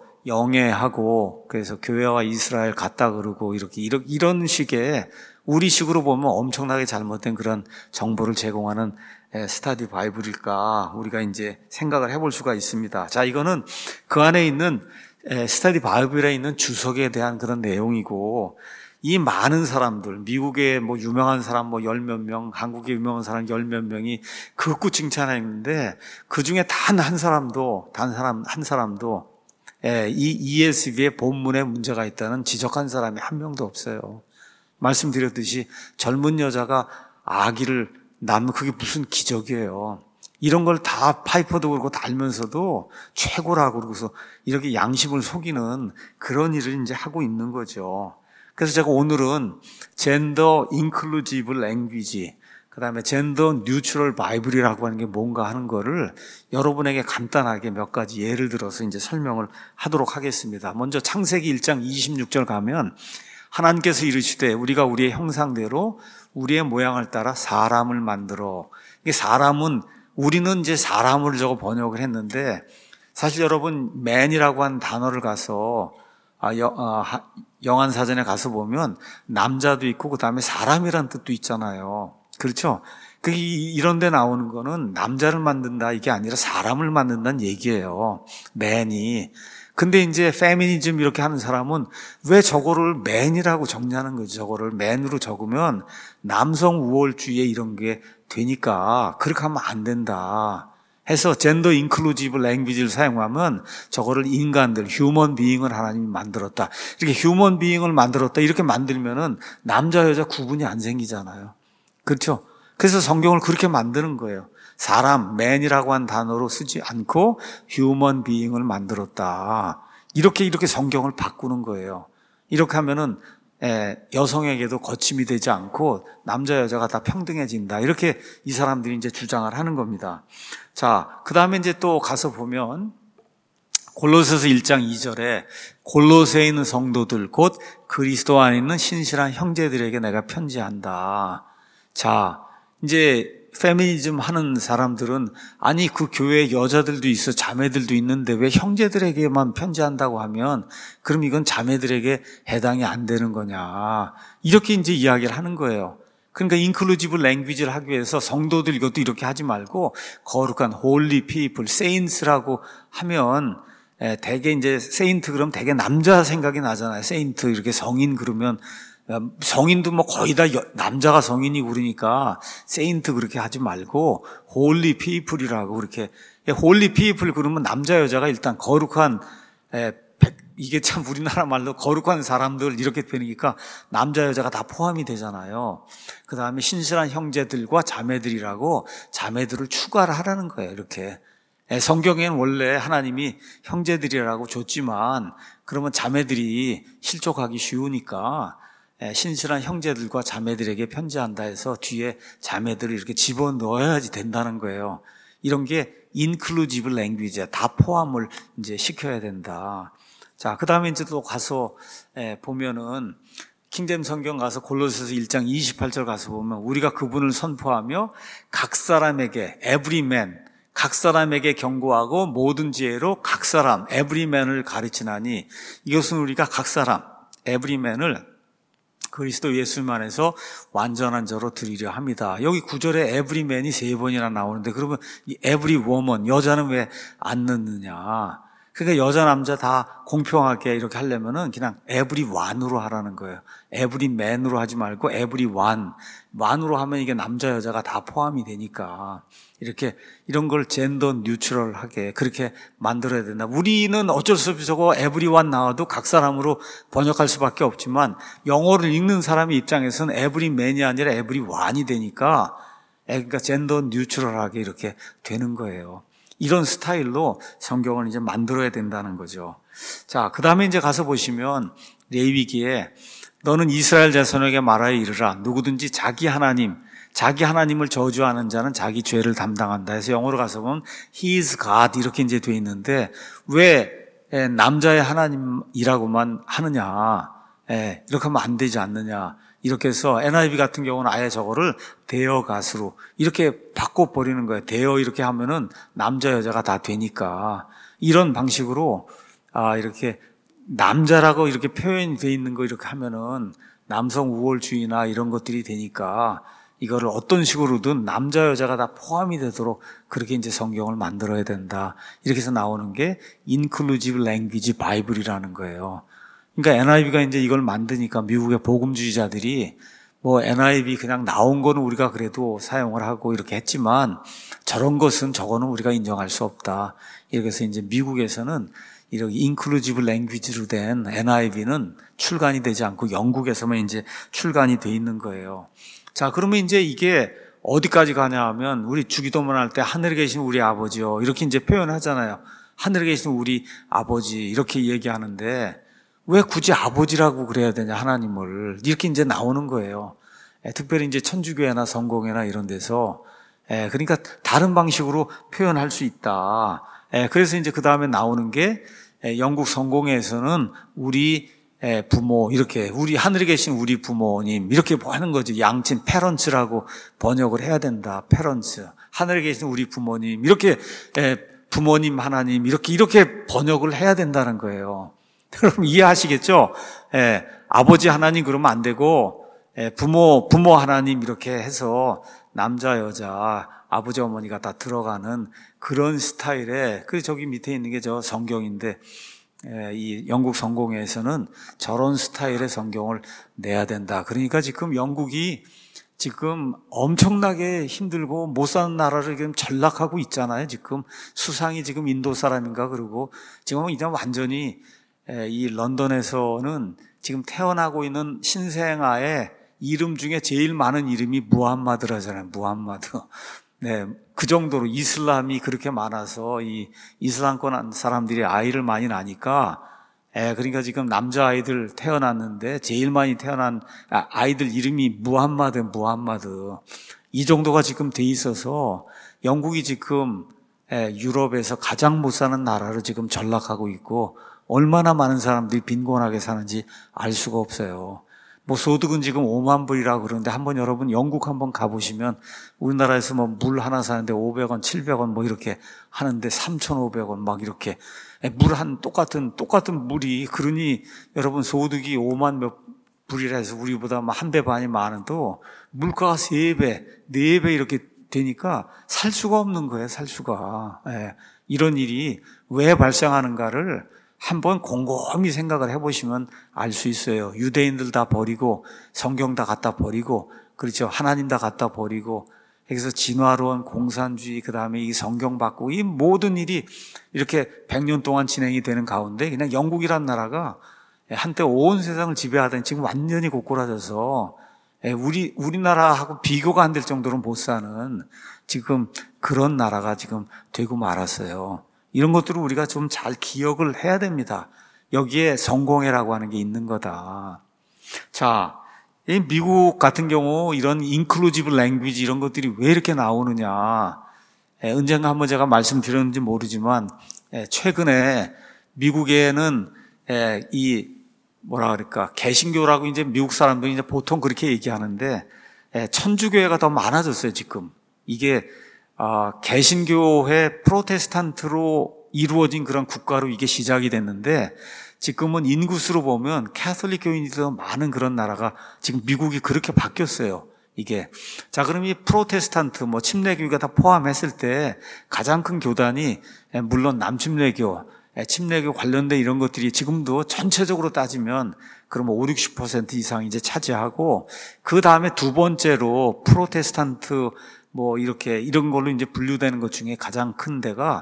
영해하고, 그래서 교회와 이스라엘 같다 그러고 이런 식의 우리식으로 보면 엄청나게 잘못된 그런 정보를 제공하는 스타디 바이블일까 우리가 이제 생각을 해볼 수가 있습니다. 자, 이거는 그 안에 있는 스타디 바이블에 있는 주석에 대한 그런 내용이고, 이 많은 사람들, 미국의 유명한 사람 10몇 명, 한국의 유명한 사람 10몇 명이 극구 칭찬했는데 그 중에 단 한 사람도 이 ESV의 본문에 문제가 있다는 지적한 사람이 한 명도 없어요. 말씀드렸듯이 젊은 여자가 아기를 낳으면 그게 무슨 기적이에요. 이런 걸 다 파이퍼도 그렇고 다 알면서도 최고라고 그러고서 이렇게 양심을 속이는 그런 일을 이제 하고 있는 거죠. 그래서 제가 오늘은 젠더 인클루지브 랭귀지, 그다음에 젠더 뉴트럴 바이블이라고 하는 게 뭔가 하는 거를 여러분에게 간단하게 몇 가지 예를 들어서 이제 설명을 하도록 하겠습니다. 먼저 창세기 1장 26절 가면 하나님께서 이르시되 우리가 우리의 형상대로 우리의 모양을 따라 사람을 만들어. 이게 사람은 우리는 이제 사람을 저거 번역을 했는데 사실 여러분 man이라고 하는 단어를 가서 영한사전에 가서 보면 남자도 있고 그다음에 사람이란 뜻도 있잖아요. 그렇죠? 이런 데 나오는 거는 남자를 만든다 이게 아니라 사람을 만든다는 얘기예요. man이. 근데 이제 페미니즘 이렇게 하는 사람은 왜 저거를 man이라고 정리하는 거죠. 저거를 man으로 적으면 남성 우월주의에 이런 게 되니까 그렇게 하면 안 된다 해서 젠더 인클루지브 랭귀지를 사용하면 저거를 인간들, 휴먼 비잉을 하나님이 만들었다. 이렇게 휴먼 비잉을 만들었다. 이렇게 만들면은 남자, 여자 구분이 안 생기잖아요. 그렇죠? 그래서 성경을 그렇게 만드는 거예요. 사람, man이라고 한 단어로 쓰지 않고 휴먼 비잉을 만들었다. 이렇게 성경을 바꾸는 거예요. 이렇게 하면은 여성에게도 거침이 되지 않고 남자 여자가 다 평등해진다. 이렇게 이 사람들이 이제 주장을 하는 겁니다. 자, 그다음에 이제 또 가서 보면 골로새서 1장 2절에 골로새에 있는 성도들 곧 그리스도 안에 있는 신실한 형제들에게 내가 편지한다. 자, 이제 페미니즘 하는 사람들은 아니 그 교회에 여자들도 있어 자매들도 있는데 왜 형제들에게만 편지한다고 하면 그럼 이건 자매들에게 해당이 안 되는 거냐 이렇게 이제 이야기를 하는 거예요. 그러니까 인클루지브 랭귀지를 하기 위해서 성도들 이것도 이렇게 하지 말고 거룩한 holy people, saints라고 하면 대개 이제 세인트 그러면 대개 남자 생각이 나잖아요. 세인트 이렇게 성인 그러면 성인도 뭐 거의 다 남자가 성인이고 그러니까 세인트 그렇게 하지 말고 홀리 피플이라고 그렇게 홀리 피플 그러면 남자 여자가 일단 거룩한 이게 참 우리나라 말로 거룩한 사람들 이렇게 되니까 남자 여자가 다 포함이 되잖아요. 그다음에 신실한 형제들과 자매들이라고 자매들을 추가를 하라는 거예요. 이렇게 성경에는 원래 하나님이 형제들이라고 줬지만 그러면 자매들이 실족하기 쉬우니까 신실한 형제들과 자매들에게 편지한다 해서 뒤에 자매들을 이렇게 집어넣어야지 된다는 거예요. 이런 게 인클루지브 랭귀지야. 다 포함을 이제 시켜야 된다. 자, 그다음에 이제 또 가서 보면은 킹잼 성경 가서 골로새서 1장 28절 가서 보면 우리가 그분을 선포하며 각 사람에게 every man 각 사람에게 경고하고 모든 지혜로 각 사람 every man을 가르치나니 이것은 우리가 각 사람 every man을 그리스도 예수님 안에서 완전한 자로 드리려 합니다. 여기 9절에 every man이 3번이나 나오는데 그러면 이 every woman, 여자는 왜 안 넣느냐. 그러니까 여자 남자 다 공평하게 이렇게 하려면은 그냥 every one으로 하라는 거예요. every man으로 하지 말고 every one. one으로 하면 이게 남자 여자가 다 포함이 되니까 이렇게 이런 걸 젠더 뉴트럴하게 그렇게 만들어야 된다. 우리는 어쩔 수 없이 저거 everyone 나와도 각 사람으로 번역할 수밖에 없지만 영어를 읽는 사람의 입장에서는 everyman이 아니라 everyone이 되니까 그러니까 젠더 뉴트럴하게 이렇게 되는 거예요. 이런 스타일로 성경을 이제 만들어야 된다는 거죠. 자, 그 다음에 이제 가서 보시면 레위기에 너는 이스라엘 자손에게 말하여 이르라. 누구든지 자기 하나님을 저주하는 자는 자기 죄를 담당한다 해서 영어로 가서 보면 He is God 이렇게 이제 돼 있는데 왜 남자의 하나님이라고만 하느냐. 이렇게 하면 안 되지 않느냐. 이렇게 해서 NIV 같은 경우는 아예 저거를 대여 가수로 이렇게 바꿔버리는 거예요. 대여 이렇게 하면은 남자 여자가 다 되니까 이런 방식으로 이렇게 남자라고 이렇게 표현이 돼 있는 거 이렇게 하면은 남성 우월주의나 이런 것들이 되니까 이거를 어떤 식으로든 남자 여자가 다 포함이 되도록 그렇게 이제 성경을 만들어야 된다. 이렇게 해서 나오는 게 Inclusive Language Bible이라는 거예요. 그러니까 NIV가 이제 이걸 만드니까 미국의 복음주의자들이 뭐 NIV 그냥 나온 거는 우리가 그래도 사용을 하고 이렇게 했지만 저런 것은 저거는 우리가 인정할 수 없다. 이렇게 해서 이제 미국에서는 이렇게 인클루지브 랭귀지로 된 NIV는 출간이 되지 않고 영국에서만 이제 출간이 돼 있는 거예요. 자, 그러면 이제 이게 어디까지 가냐 하면 우리 주기도문 할 때 하늘에 계신 우리 아버지요. 이렇게 이제 표현하잖아요. 하늘에 계신 우리 아버지 이렇게 얘기하는데 왜 굳이 아버지라고 그래야 되냐 하나님을 이렇게 이제 나오는 거예요. 특별히 이제 천주교회나 성공회나 이런 데서 그러니까 다른 방식으로 표현할 수 있다. 그래서 이제 그 다음에 나오는 게 영국 성공회에서는 우리 부모 이렇게 우리 하늘에 계신 우리 부모님 이렇게 하는 거죠. 양친 패런츠라고 번역을 해야 된다. 패런츠 하늘에 계신 우리 부모님 이렇게 부모님 하나님 이렇게 번역을 해야 된다는 거예요. 여러분 이해하시겠죠? 아버지 하나님 그러면 안 되고 부모 하나님 이렇게 해서 남자 여자 아버지 어머니가 다 들어가는 그런 스타일의 그 저기 밑에 있는 게 저 성경인데 이 영국 성공회에서는 저런 스타일의 성경을 내야 된다. 그러니까 지금 영국이 지금 엄청나게 힘들고 못 사는 나라를 지금 전락하고 있잖아요. 지금 수상이 지금 인도 사람인가 그러고 지금 이제 완전히 이 런던에서는 지금 태어나고 있는 신생아의 이름 중에 제일 많은 이름이 무함마드라잖아요. 무함마드. 네, 그 정도로 이슬람이 그렇게 많아서 이 이슬람권 사람들이 아이를 많이 낳으니까 그러니까 지금 남자아이들 태어났는데 제일 많이 태어난 아이들 이름이 무함마드 이 정도가 지금 돼 있어서 영국이 지금 유럽에서 가장 못 사는 나라로 지금 전락하고 있고 얼마나 많은 사람들이 빈곤하게 사는지 알 수가 없어요. 뭐 소득은 지금 5만 불이라고 그러는데 한번 여러분 영국 한번 가보시면 우리나라에서 뭐 물 하나 사는데 500원, 700원 뭐 이렇게 하는데 3,500원 막 이렇게 물 한 똑같은 물이 그러니 여러분 소득이 5만 몇 불이라 해서 우리보다 한 배 반이 많아도 물가가 3배, 4배 이렇게 되니까 살 수가 없는 거예요. 살 수가. 이런 일이 왜 발생하는가를 한번 곰곰이 생각을 해보시면 알 수 있어요. 유대인들 다 버리고 성경 다 갖다 버리고 그렇죠. 하나님 다 갖다 버리고 여기서 진화론, 공산주의 그 다음에 이 성경 바꾸고 이 모든 일이 이렇게 100년 동안 진행이 되는 가운데 그냥 영국이란 나라가 한때 온 세상을 지배하던 지금 완전히 고꾸라져서 우리나라하고 비교가 안 될 정도로 못 사는 지금 그런 나라가 지금 되고 말았어요. 이런 것들을 우리가 좀 잘 기억을 해야 됩니다. 여기에 성공회라고 하는 게 있는 거다. 자, 이 미국 같은 경우 이런 인클루지브 랭귀지 이런 것들이 왜 이렇게 나오느냐. 언젠가 한번 제가 말씀드렸는지 모르지만 최근에 미국에는 이 뭐라 그럴까 개신교라고 이제 미국 사람들이 이제 보통 그렇게 얘기하는데 천주교회가 더 많아졌어요 지금. 이게 개신교회 프로테스탄트로 이루어진 그런 국가로 이게 시작이 됐는데 지금은 인구수로 보면 캐톨릭 교인이 더 많은 그런 나라가 지금 미국이 그렇게 바뀌었어요. 이게 자 그럼 이 프로테스탄트 뭐 침례교가 다 포함했을 때 가장 큰 교단이 물론 남침례교, 침례교 관련된 이런 것들이 지금도 전체적으로 따지면 그러면 50-60% 이상 이제 차지하고 그 다음에 두 번째로 프로테스탄트 뭐 이렇게 이런 걸로 이제 분류되는 것 중에 가장 큰 데가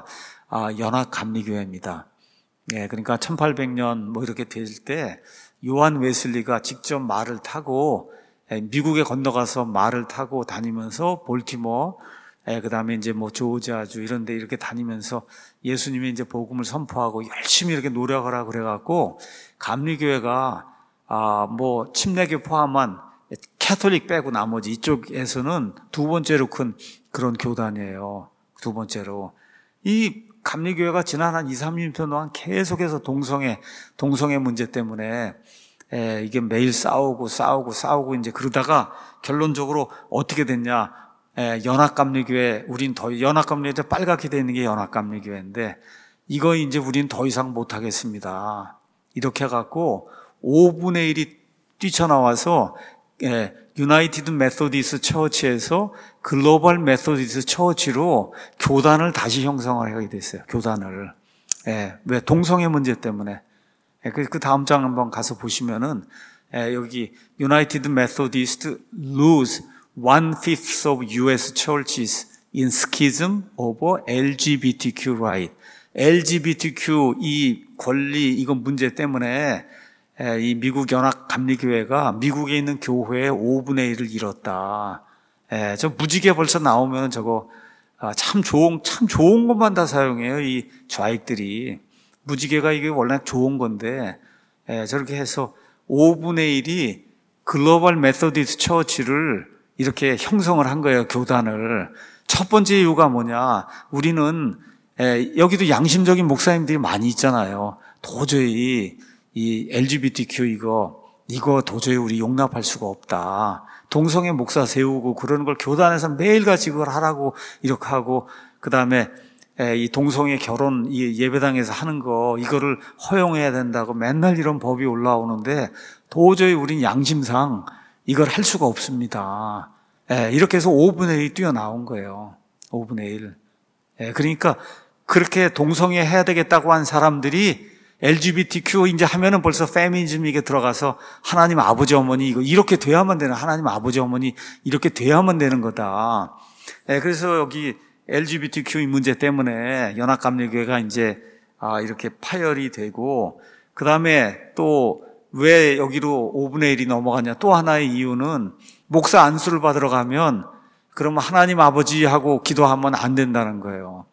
연합감리교회입니다. 그러니까 1800년 뭐 이렇게 될 때 요한 웨슬리가 직접 말을 타고 미국에 건너가서 말을 타고 다니면서 볼티모어 그다음에 이제 뭐 조지아주 이런 데 이렇게 다니면서 예수님이 이제 복음을 선포하고 열심히 이렇게 노력을 하고 그래갖고 감리교회가 뭐 침례교 포함한 캐톨릭 빼고 나머지 이쪽에서는 두 번째로 큰 그런 교단이에요. 두 번째로. 이 감리교회가 지난 한 2-3년 동안 계속해서 동성애 문제 때문에 이게 매일 싸우고 이제 그러다가 결론적으로 어떻게 됐냐. 연합감리교회, 연합감리교회 빨갛게 되어 있는 게 연합감리교회인데 이거 이제 우린 더 이상 못하겠습니다. 이렇게 해갖고 5분의 1이 뛰쳐나와서 유나이티드 메소디스트 처치에서 글로벌 메소디스트 처치로 교단을 다시 형성을 하게 됐어요. 교단을. 왜? 동성애 문제 때문에. 그 다음 장 한번 가서 보시면은 여기 United Methodist lose 1/5 of U.S. churches in schism over LGBTQ right. LGBTQ 이 권리 이건 문제 때문에 이 미국 연합감리교회가 미국에 있는 교회의 5분의 1을 잃었다. 저 무지개 벌써 나오면 저거 참 좋은 것만 다 사용해요. 이 좌익들이. 무지개가 이게 원래 좋은 건데 저렇게 해서 5분의 1이 글로벌 메소디스트 처치를 이렇게 형성을 한 거예요, 교단을. 첫 번째 이유가 뭐냐? 우리는 여기도 양심적인 목사님들이 많이 있잖아요. 도저히 이 LGBTQ 이거 도저히 우리 용납할 수가 없다. 동성애 목사 세우고 그러는 걸 교단에서 매일같이 그걸 하라고 이렇게 하고, 그 다음에 이 동성애 결혼 이 예배당에서 하는 거 이거를 허용해야 된다고 맨날 이런 법이 올라오는데 도저히 우린 양심상 이걸 할 수가 없습니다. 이렇게 해서 5분의 1이 뛰어나온 거예요. 5분의 1. 그러니까 그렇게 동성애 해야 되겠다고 한 사람들이 LGBTQ 이제 하면은 벌써 페미니즘 이게 들어가서 하나님 아버지 어머니 이렇게 돼야만 되는, 하나님 아버지 어머니 이렇게 돼야만 되는 거다. 그래서 여기 LGBTQ 문제 때문에 연합감리교회가 이제 이렇게 파열이 되고, 그 다음에 또 왜 여기로 5분의 1이 넘어가냐? 또 하나의 이유는 목사 안수를 받으러 가면 그러면 하나님 아버지 하고 기도하면 안 된다는 거예요.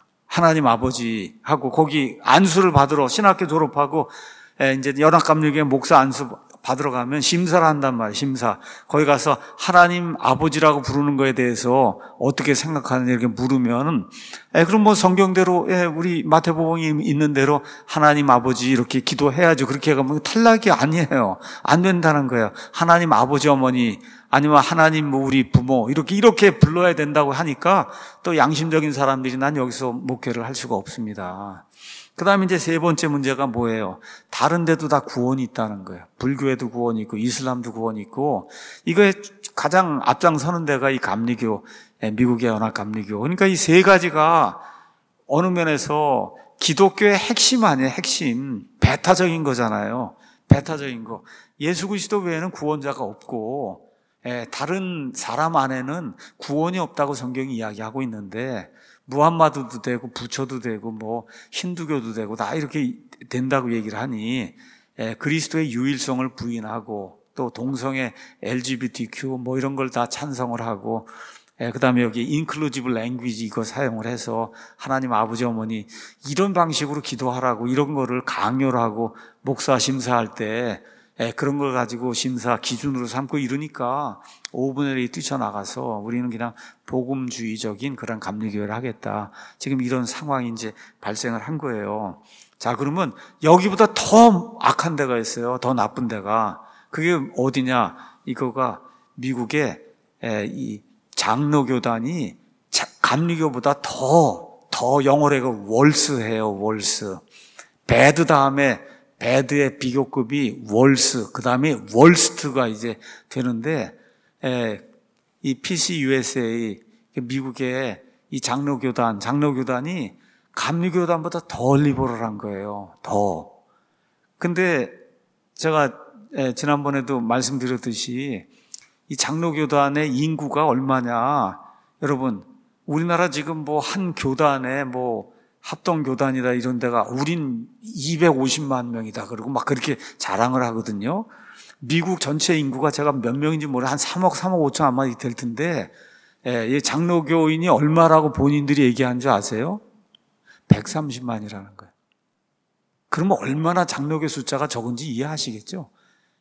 하나님 아버지 하고 거기 안수를 받으러 신학교 졸업하고 이제 연합감리교회 목사 안수 받으러 가면 심사를 한단 말이에요. 심사. 거기 가서 하나님 아버지라고 부르는 거에 대해서 어떻게 생각하느냐 이렇게 물으면 그럼 뭐 성경대로 우리 마태복음이 있는 대로 하나님 아버지 이렇게 기도해야죠. 그렇게 가면 탈락이 아니에요. 안 된다는 거예요. 하나님 아버지 어머니 아니면 하나님 뭐 우리 부모 이렇게 불러야 된다고 하니까 또 양심적인 사람들이 난 여기서 목회를 할 수가 없습니다. 그 다음에 이제 세 번째 문제가 뭐예요? 다른 데도 다 구원이 있다는 거예요. 불교에도 구원이 있고 이슬람도 구원이 있고, 이거에 가장 앞장서는 데가 이 감리교, 미국의 연합감리교. 그러니까 이 세 가지가 어느 면에서 기독교의 핵심 아니에요. 핵심. 배타적인 거잖아요. 배타적인 거. 예수 그리스도 외에는 구원자가 없고 다른 사람 안에는 구원이 없다고 성경이 이야기하고 있는데, 무함마드도 되고 부처도 되고 뭐 힌두교도 되고 다 이렇게 된다고 얘기를 하니 그리스도의 유일성을 부인하고 또 동성애 LGBTQ 뭐 이런 걸 다 찬성을 하고, 그 다음에 여기 인클루지브 랭귀지 이거 사용을 해서 하나님 아버지 어머니 이런 방식으로 기도하라고 이런 거를 강요를 하고 목사 심사할 때 그런 걸 가지고 심사 기준으로 삼고 이러니까 5분의 1이 뛰쳐나가서 우리는 그냥 복음주의적인 그런 감리교회를 하겠다. 지금 이런 상황이 이제 발생을 한 거예요. 자, 그러면 여기보다 더 악한 데가 있어요. 더 나쁜 데가. 그게 어디냐? 이거가 미국의 이 장로교단이 감리교보다 더 영어로 월스해요. 월스. 배드 다음에 배드의 비교급이 월스, 그 다음에 월스트가 이제 되는데, 이 PCUSA, 미국의 이 장로교단이 감리교단보다 더 리버럴한 거예요. 더. 근데 제가 지난번에도 말씀드렸듯이 이 장로교단의 인구가 얼마냐. 여러분, 우리나라 지금 뭐 한 교단에 뭐 합동교단이다 이런 데가 우린 250만 명이다 그러고 막 그렇게 자랑을 하거든요. 미국 전체 인구가 제가 몇 명인지 모르겠어요. 한 3억 5천 아마 될 텐데 이 장로교인이 얼마라고 본인들이 얘기한 줄 아세요? 130만이라는 거예요. 그러면 얼마나 장로교 숫자가 적은지 이해하시겠죠?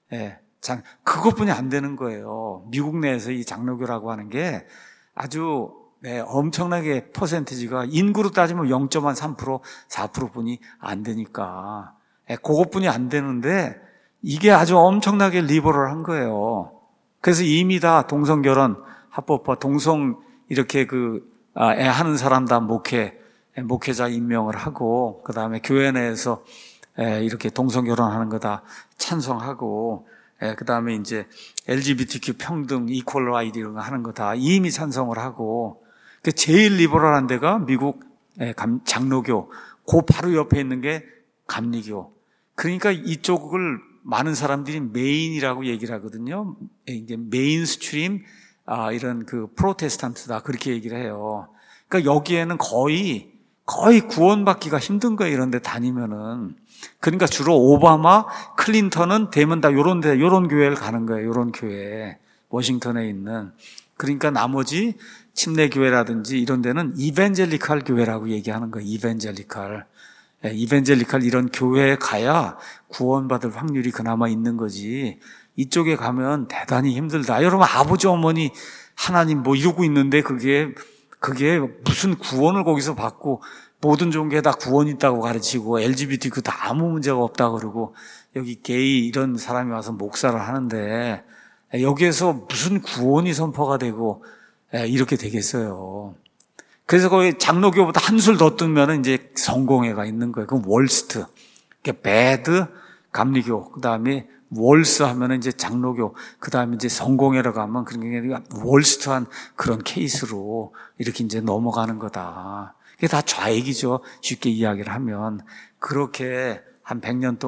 그것뿐이 안 되는 거예요. 미국 내에서 이 장로교라고 하는 게 아주 엄청나게 퍼센티지가 인구로 따지면 0.3%, 4%뿐이 안 되니까 그것뿐이 안 되는데 이게 아주 엄청나게 리버럴한 거예요. 그래서 이미 다 동성결혼, 합법화, 동성 이렇게 애 하는 사람 다 목회자 임명을 하고 그 다음에 교회 내에서 이렇게 동성결혼하는 거 다 찬성하고 그 다음에 이제 LGBTQ 평등, 이퀄 라이트 이런 거 하는 거 다 이미 찬성을 하고 그 제일 리버럴한 데가 미국 장로교, 그 바로 옆에 있는 게 감리교. 그러니까 이쪽을 많은 사람들이 메인이라고 얘기를 하거든요. 이게 메인스트림 이런 프로테스탄트다 그렇게 얘기를 해요. 그러니까 여기에는 거의 구원받기가 힘든 거예요. 이런 데 다니면은. 그러니까 주로 오바마, 클린턴은 되면 다 요런 교회를 가는 거예요. 요런 교회. 워싱턴에 있는. 그러니까 나머지 침례교회라든지 이런 데는 이벤젤리칼 교회라고 얘기하는 거예요. 이벤젤리칼 이런 교회에 가야 구원받을 확률이 그나마 있는 거지. 이쪽에 가면 대단히 힘들다. 여러분, 아버지, 어머니, 하나님 뭐 이러고 있는데 그게 무슨 구원을 거기서 받고 모든 종교에 다 구원이 있다고 가르치고 LGBTQ 다 아무 문제가 없다 그러고 여기 게이 이런 사람이 와서 목사를 하는데 여기에서 무슨 구원이 선포가 되고 이렇게 되겠어요. 그래서 거기 장로교보다 한술 더 뜨면 이제 성공회가 있는 거예요. 그럼 월스트. 배드, 감리교, 그 다음에 월스 하면은 이제 장로교, 그 다음에 이제 성공회로 가면 그런 월스트한 그런 케이스로 이렇게 이제 넘어가는 거다. 그게 다 좌익이죠. 쉽게 이야기를 하면. 그렇게 한 100년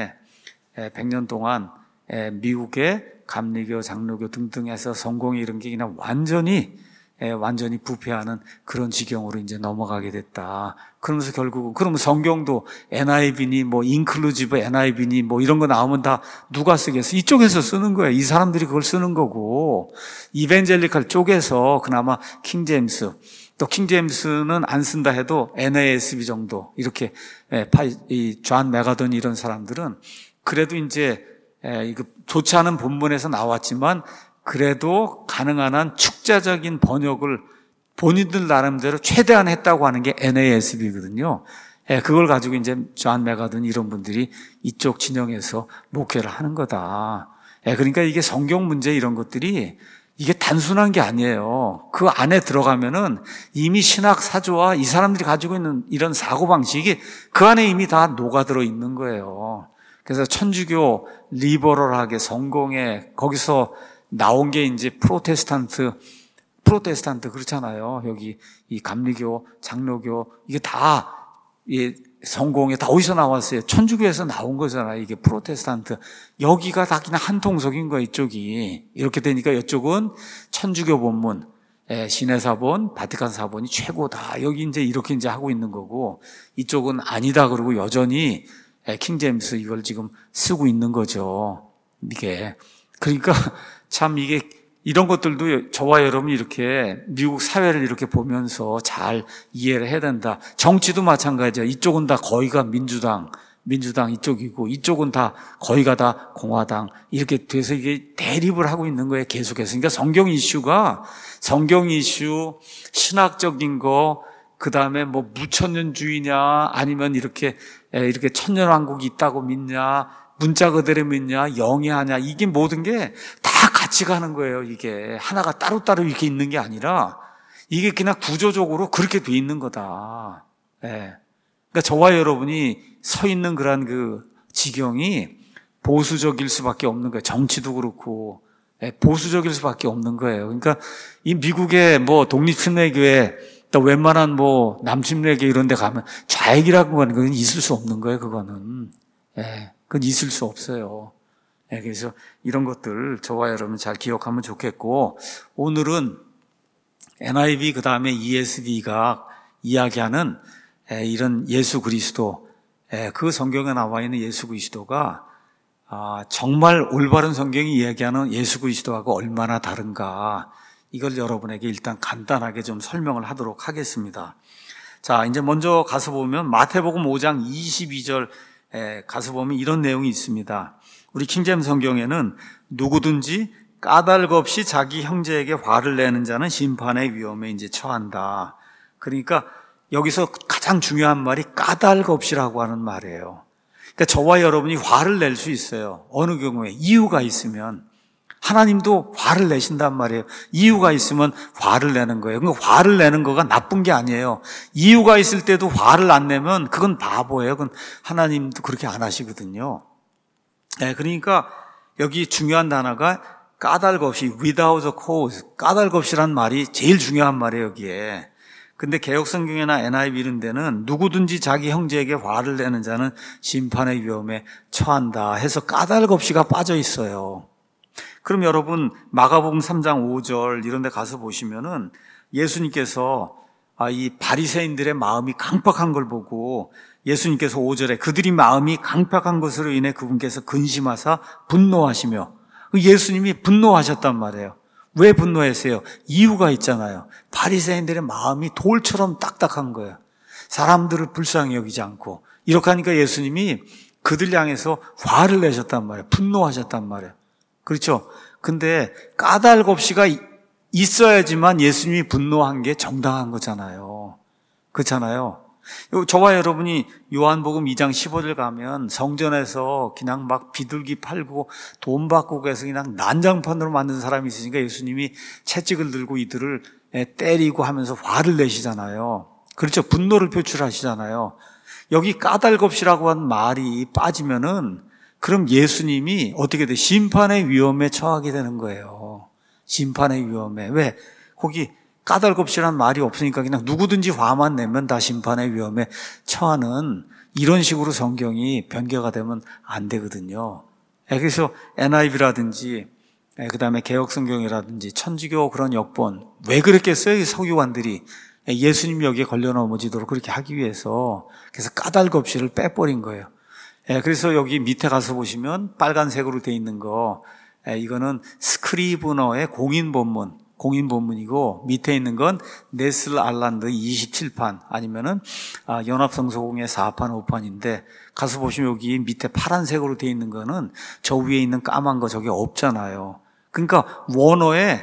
동안 미국의 감리교, 장로교 등등 해서 성공회 이런 게 그냥 완전히 부패하는 그런 지경으로 이제 넘어가게 됐다. 그러면서 결국은, 그러면 성경도 NIV니 뭐 인클루지브 NIV니 뭐 이런 거 나오면 다 누가 쓰겠어? 이쪽에서 쓰는 거예요. 이 사람들이 그걸 쓰는 거고, 이벤젤리칼 쪽에서 그나마 킹제임스, 또 킹제임스는 안 쓴다 해도 NASB 정도, 이렇게, 존 메가던 이런 사람들은 그래도 이제, 이거 좋지 않은 본문에서 나왔지만 그래도 가능한 한 축자적인 번역을 본인들 나름대로 최대한 했다고 하는 게 NASB거든요. 그걸 가지고 이제 존 메가든 이런 분들이 이쪽 진영에서 목회를 하는 거다. 그러니까 이게 성경 문제 이런 것들이 이게 단순한 게 아니에요. 그 안에 들어가면은 이미 신학 사조와 이 사람들이 가지고 있는 이런 사고방식이 그 안에 이미 다 녹아들어 있는 거예요. 그래서 천주교 리버럴하게 성공에 거기서 나온 게 이제 프로테스탄트 그렇잖아요. 여기 이 감리교, 장로교 이게 다 성공에 다 어디서 나왔어요? 천주교에서 나온 거잖아요. 이게 프로테스탄트. 여기가 다 그냥 한 통속인 거예요. 이쪽이. 이렇게 되니까 이쪽은 천주교 본문, 시내사본, 바티칸 사본이 최고다. 여기 이제 이렇게 이제 하고 있는 거고 이쪽은 아니다 그러고 여전히 킹제임스 이걸 지금 쓰고 있는 거죠. 이게. 그러니까 참 이게 이런 것들도 저와 여러분이 이렇게 미국 사회를 이렇게 보면서 잘 이해를 해야 된다. 정치도 마찬가지야. 이쪽은 다 거의가 민주당 이쪽이고 이쪽은 다 거의가 다 공화당 이렇게 돼서 이게 대립을 하고 있는 거예요. 계속해서. 그러니까 성경 이슈, 신학적인 거, 그 다음에 뭐 무천년주의냐 아니면 이렇게 천년왕국이 있다고 믿냐 문자 그대로 믿냐 영이하냐 이게 모든 게 다 같이 가는 거예요. 이게 하나가 따로따로 이렇게 있는 게 아니라 이게 그냥 구조적으로 그렇게 돼 있는 거다. 그러니까 저와 여러분이 서 있는 그런 그 지경이 보수적일 수밖에 없는 거예요. 정치도 그렇고 보수적일 수밖에 없는 거예요. 그러니까 이 미국의 뭐 독립침례교회 또 웬만한 뭐 남침례교 이런 데 가면 좌익이라고 하는 건 있을 수 없는 거예요. 그건 있을 수 없어요. 그래서 이런 것들 저와 여러분 잘 기억하면 좋겠고, 오늘은 NIV 그 다음에 ESV가 이야기하는 이런 예수 그리스도, 그 성경에 나와 있는 예수 그리스도가 정말 올바른 성경이 이야기하는 예수 그리스도하고 얼마나 다른가, 이걸 여러분에게 일단 간단하게 좀 설명을 하도록 하겠습니다. 자, 이제 먼저 가서 보면 마태복음 5장 22절 가서 보면 이런 내용이 있습니다. 우리 킹제임스 성경에는 누구든지 까닭 없이 자기 형제에게 화를 내는 자는 심판의 위험에 이제 처한다. 그러니까 여기서 가장 중요한 말이 까닭 없이라고 하는 말이에요. 그러니까 저와 여러분이 화를 낼 수 있어요. 어느 경우에 이유가 있으면. 하나님도 화를 내신단 말이에요. 이유가 있으면 화를 내는 거예요. 그러니까 화를 내는 거가 나쁜 게 아니에요. 이유가 있을 때도 화를 안 내면 그건 바보예요. 그건 하나님도 그렇게 안 하시거든요. 그러니까 여기 중요한 단어가 까닭 없이, without a cause, 까닭 없이란 말이 제일 중요한 말이에요, 여기에. 근데 개역성경이나 NIV 이런 데는 누구든지 자기 형제에게 화를 내는 자는 심판의 위험에 처한다 해서 까닭 없이가 빠져 있어요. 그럼 여러분 마가복음 3장 5절 이런 데 가서 보시면은 예수님께서 이 바리새인들의 마음이 강팍한 걸 보고 예수님께서 5절에 그들이 마음이 강팍한 것으로 인해 그분께서 근심하사 분노하시며, 예수님이 분노하셨단 말이에요. 왜 분노했어요? 이유가 있잖아요. 바리새인들의 마음이 돌처럼 딱딱한 거예요. 사람들을 불쌍히 여기지 않고. 이렇게 하니까 예수님이 그들 향해서 화를 내셨단 말이에요. 분노하셨단 말이에요. 그렇죠? 근데 까닭없이가 있어야지만 예수님이 분노한 게 정당한 거잖아요. 그렇잖아요. 저와 여러분이 요한복음 2장 15절 가면 성전에서 그냥 막 비둘기 팔고 돈 받고 해서 그냥 난장판으로 만든 사람이 있으니까 예수님이 채찍을 들고 이들을 때리고 하면서 화를 내시잖아요. 그렇죠. 분노를 표출하시잖아요. 여기 까닭없이라고 한 말이 빠지면은 그럼 예수님이 어떻게 돼? 심판의 위험에 처하게 되는 거예요. 심판의 위험에. 왜? 거기 까닭없이란 말이 없으니까 그냥 누구든지 화만 내면 다 심판의 위험에 처하는 이런 식으로 성경이 변개가 되면 안 되거든요. 그래서 NIV라든지 그다음에 개혁성경이라든지 천주교 그런 역본 왜 그랬겠어요? 이 서기관들이 예수님 여기에 걸려 넘어지도록 그렇게 하기 위해서 그래서 까닭없이를 빼버린 거예요. 그래서 여기 밑에 가서 보시면 빨간색으로 돼 있는 거 이거는 스크리브너의 공인본문이고 밑에 있는 건 네슬 알란드 27판 아니면은 연합성서공의 4판 5판인데 가서 보시면 여기 밑에 파란색으로 돼 있는 거는 저 위에 있는 까만 거 저게 없잖아요. 그러니까 원어에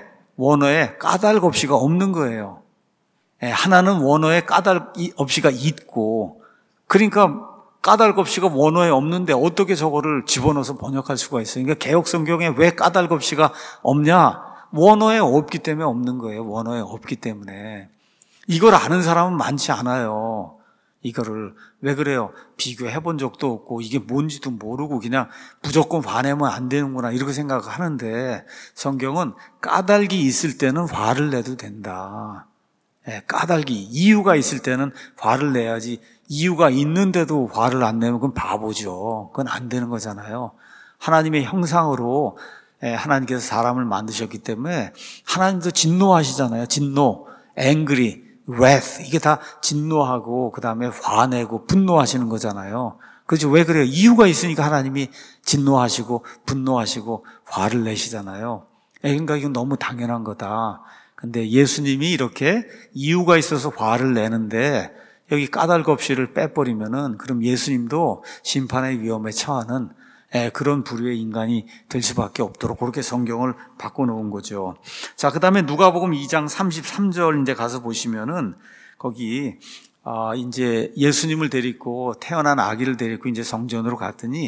까닭 없이가 없는 거예요. 하나는 원어에 까닭 없이가 있고 그러니까 까닭 없이가 원어에 없는데 어떻게 저거를 집어넣어서 번역할 수가 있어요? 그러니까 개혁성경에 왜 까닭 없이가 없냐? 원어에 없기 때문에 없는 거예요. 원어에 없기 때문에. 이걸 아는 사람은 많지 않아요. 이거를. 왜 그래요? 비교해 본 적도 없고 이게 뭔지도 모르고 그냥 무조건 화내면 안 되는구나 이렇게 생각하는데 성경은 까닭이 있을 때는 화를 내도 된다. 까닭이 이유가 있을 때는 화를 내야지 이유가 있는데도 화를 안 내면 그건 바보죠. 그건 안 되는 거잖아요. 하나님의 형상으로 하나님께서 사람을 만드셨기 때문에 하나님도 진노하시잖아요. 진노, angry, wrath 이게 다 진노하고 그 다음에 화내고 분노하시는 거잖아요. 그렇죠? 왜 그래요? 이유가 있으니까 하나님이 진노하시고 분노하시고 화를 내시잖아요. 그러니까 이건 너무 당연한 거다. 근데 예수님이 이렇게 이유가 있어서 화를 내는데 여기 까닭 없이를 빼버리면은 그럼 예수님도 심판의 위험에 처하는 그런 부류의 인간이 될 수밖에 없도록 그렇게 성경을 바꿔놓은 거죠. 자, 그 다음에 누가복음 2장 33절 이제 가서 보시면은 거기 이제 예수님을 데리고 태어난 아기를 데리고 이제 성전으로 갔더니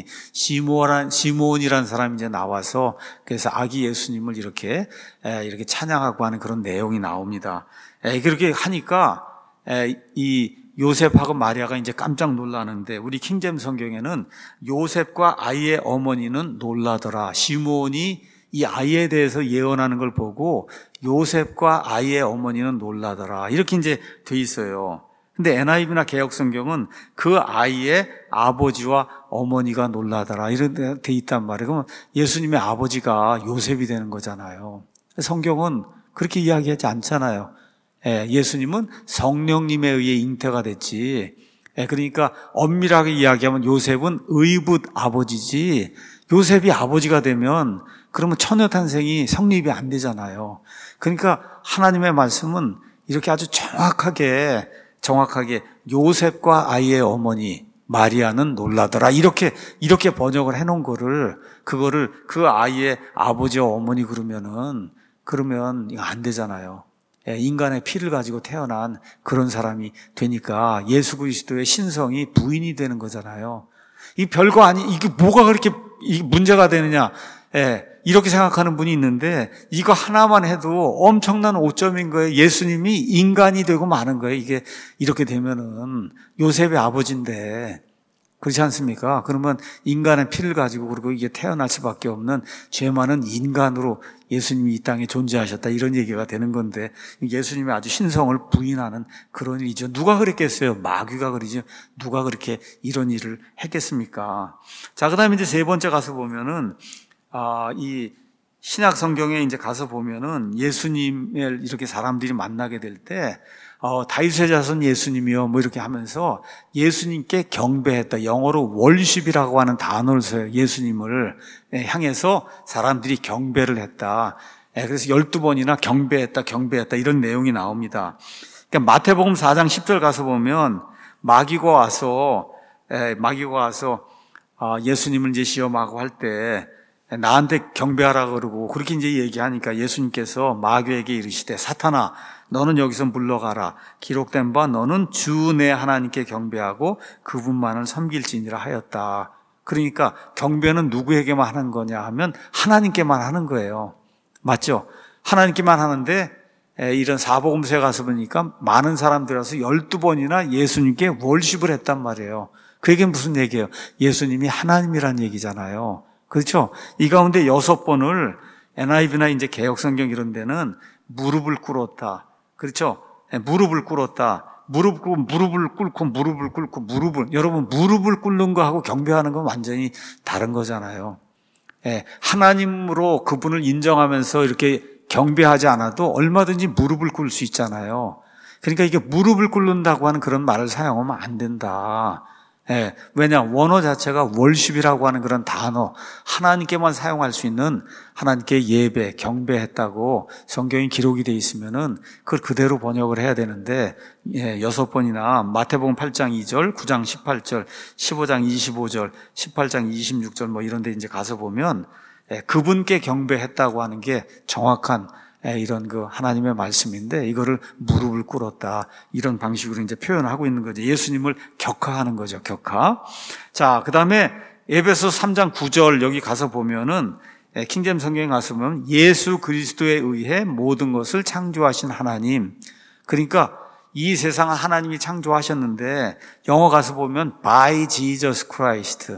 시몬이라는 사람이 이제 나와서 그래서 아기 예수님을 이렇게 찬양하고 하는 그런 내용이 나옵니다. 그렇게 하니까 이 요셉하고 마리아가 이제 깜짝 놀라는데 우리 킹제임스 성경에는 요셉과 아이의 어머니는 놀라더라. 시몬이 이 아이에 대해서 예언하는 걸 보고 요셉과 아이의 어머니는 놀라더라. 이렇게 이제 돼 있어요. 근데 NIV나 개혁성경은 그 아이의 아버지와 어머니가 놀라더라. 이렇게 돼 있단 말이에요. 그러면 예수님의 아버지가 요셉이 되는 거잖아요. 성경은 그렇게 이야기하지 않잖아요. 예수님은 성령님에 의해 잉태가 됐지. 그러니까 엄밀하게 이야기하면 요셉은 의붓 아버지지. 요셉이 아버지가 되면 그러면 처녀 탄생이 성립이 안 되잖아요. 그러니까 하나님의 말씀은 이렇게 아주 정확하게 요셉과 아이의 어머니 마리아는 놀라더라. 이렇게 번역을 해놓은 그거를 그 아이의 아버지와 어머니 그러면 이거 안 되잖아요. 인간의 피를 가지고 태어난 그런 사람이 되니까 예수 그리스도의 신성이 부인이 되는 거잖아요. 이 별거 이게 뭐가 그렇게 문제가 되느냐. 이렇게 생각하는 분이 있는데 이거 하나만 해도 엄청난 오점인 거예요. 예수님이 인간이 되고 마는 거예요. 이게 이렇게 되면은 요셉의 아버지인데 그렇지 않습니까? 그러면 인간의 피를 가지고 그리고 이게 태어날 수밖에 없는 죄 많은 인간으로 예수님이 이 땅에 존재하셨다 이런 얘기가 되는 건데 예수님의 아주 신성을 부인하는 그런 일이죠. 누가 그랬겠어요? 마귀가 그러죠. 누가 그렇게 이런 일을 했겠습니까? 자, 그다음에 이제 세 번째 가서 보면은 이 신약 성경에 이제 가서 보면은 예수님을 이렇게 사람들이 만나게 될 때 다윗의 자손 예수님이요 뭐 이렇게 하면서 예수님께 경배했다. 영어로 월십이라고 하는 단어를 써요. 예수님을 향해서 사람들이 경배를 했다. 그래서 12번이나 경배했다 이런 내용이 나옵니다. 그러니까 마태복음 4장 10절 가서 보면 마귀가 와서 예수님을 이제 시험하고 할 때 나한테 경배하라 그러고 그렇게 이제 얘기하니까 예수님께서 마귀에게 이르시되 사탄아 너는 여기서 물러가라. 기록된 바 너는 주 내 하나님께 경배하고 그분만을 섬길지니라 하였다. 그러니까 경배는 누구에게만 하는 거냐 하면 하나님께만 하는 거예요. 맞죠? 하나님께만 하는데 이런 사복음서에 가서 보니까 많은 사람들이라서 12번이나 예수님께 월십을 했단 말이에요. 그게 무슨 얘기예요? 예수님이 하나님이란 얘기잖아요. 그렇죠? 이 가운데 6번을 NIV나 이제 개혁성경 이런 데는 무릎을 꿇었다. 그렇죠? 무릎을 꿇었다. 무릎을 꿇고 여러분 무릎을 꿇는 거하고 경배하는 건 완전히 다른 거잖아요. 하나님으로 그분을 인정하면서 이렇게 경배하지 않아도 얼마든지 무릎을 꿇을 수 있잖아요. 그러니까 이게 무릎을 꿇는다고 하는 그런 말을 사용하면 안 된다. 왜냐 원어 자체가 월십이라고 하는 그런 단어 하나님께만 사용할 수 있는 하나님께 예배, 경배했다고 성경이 기록이 돼 있으면은 그걸 그대로 번역을 해야 되는데 6번이나 마태복음 8장 2절, 9장 18절, 15장 25절, 18장 26절 뭐 이런 데 이제 가서 보면 그분께 경배했다고 하는 게 정확한 이런 그 하나님의 말씀인데 이거를 무릎을 꿇었다 이런 방식으로 이제 표현하고 있는 거죠. 예수님을 격하하는 거죠. 격하. 자, 그다음에 에베소 3장 9절 여기 가서 보면은 킹제임스 성경에 가서 보면 예수 그리스도에 의해 모든 것을 창조하신 하나님. 그러니까 이 세상은 하나님이 창조하셨는데 영어 가서 보면 by Jesus Christ.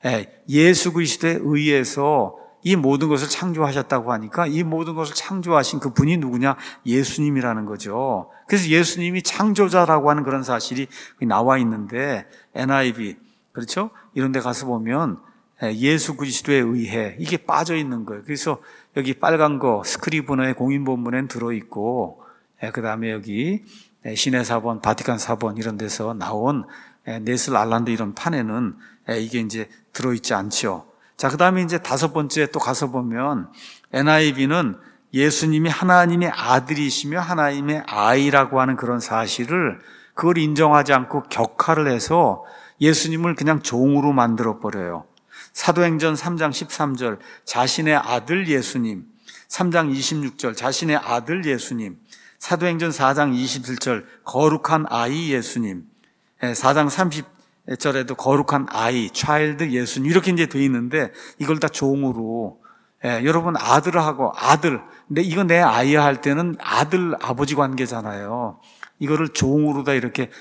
예수 그리스도에 의해서 이 모든 것을 창조하셨다고 하니까 이 모든 것을 창조하신 그 분이 누구냐? 예수님이라는 거죠. 그래서 예수님이 창조자라고 하는 그런 사실이 나와 있는데 NIV 그렇죠? 이런 데 가서 보면 예수 그리스도에 의해 이게 빠져 있는 거예요. 그래서 여기 빨간 거 스크리브너의 공인본문엔 들어있고 그다음에 여기 신의 사본, 바티칸 사본 이런 데서 나온 네슬 알란드 이런 판에는 이게 이제 들어있지 않죠. 자, 그 다음에 이제 5번째 또 가서 보면 NIV는 예수님이 하나님의 아들이시며 하나님의 아이라고 하는 그런 사실을 그걸 인정하지 않고 격하를 해서 예수님을 그냥 종으로 만들어버려요. 사도행전 3장 13절 자신의 아들 예수님, 3장 26절 자신의 아들 예수님, 사도행전 4장 27절 거룩한 아이 예수님, 4장 30절에도 거룩한 아이, 차일드 예수님 이렇게 이제 돼 있는데 이걸 다 종으로 여러분 아들하고 아들 근데 이거 내 아이야 할 때는 아들 아버지 관계잖아요. 이거를 종으로 다 이렇게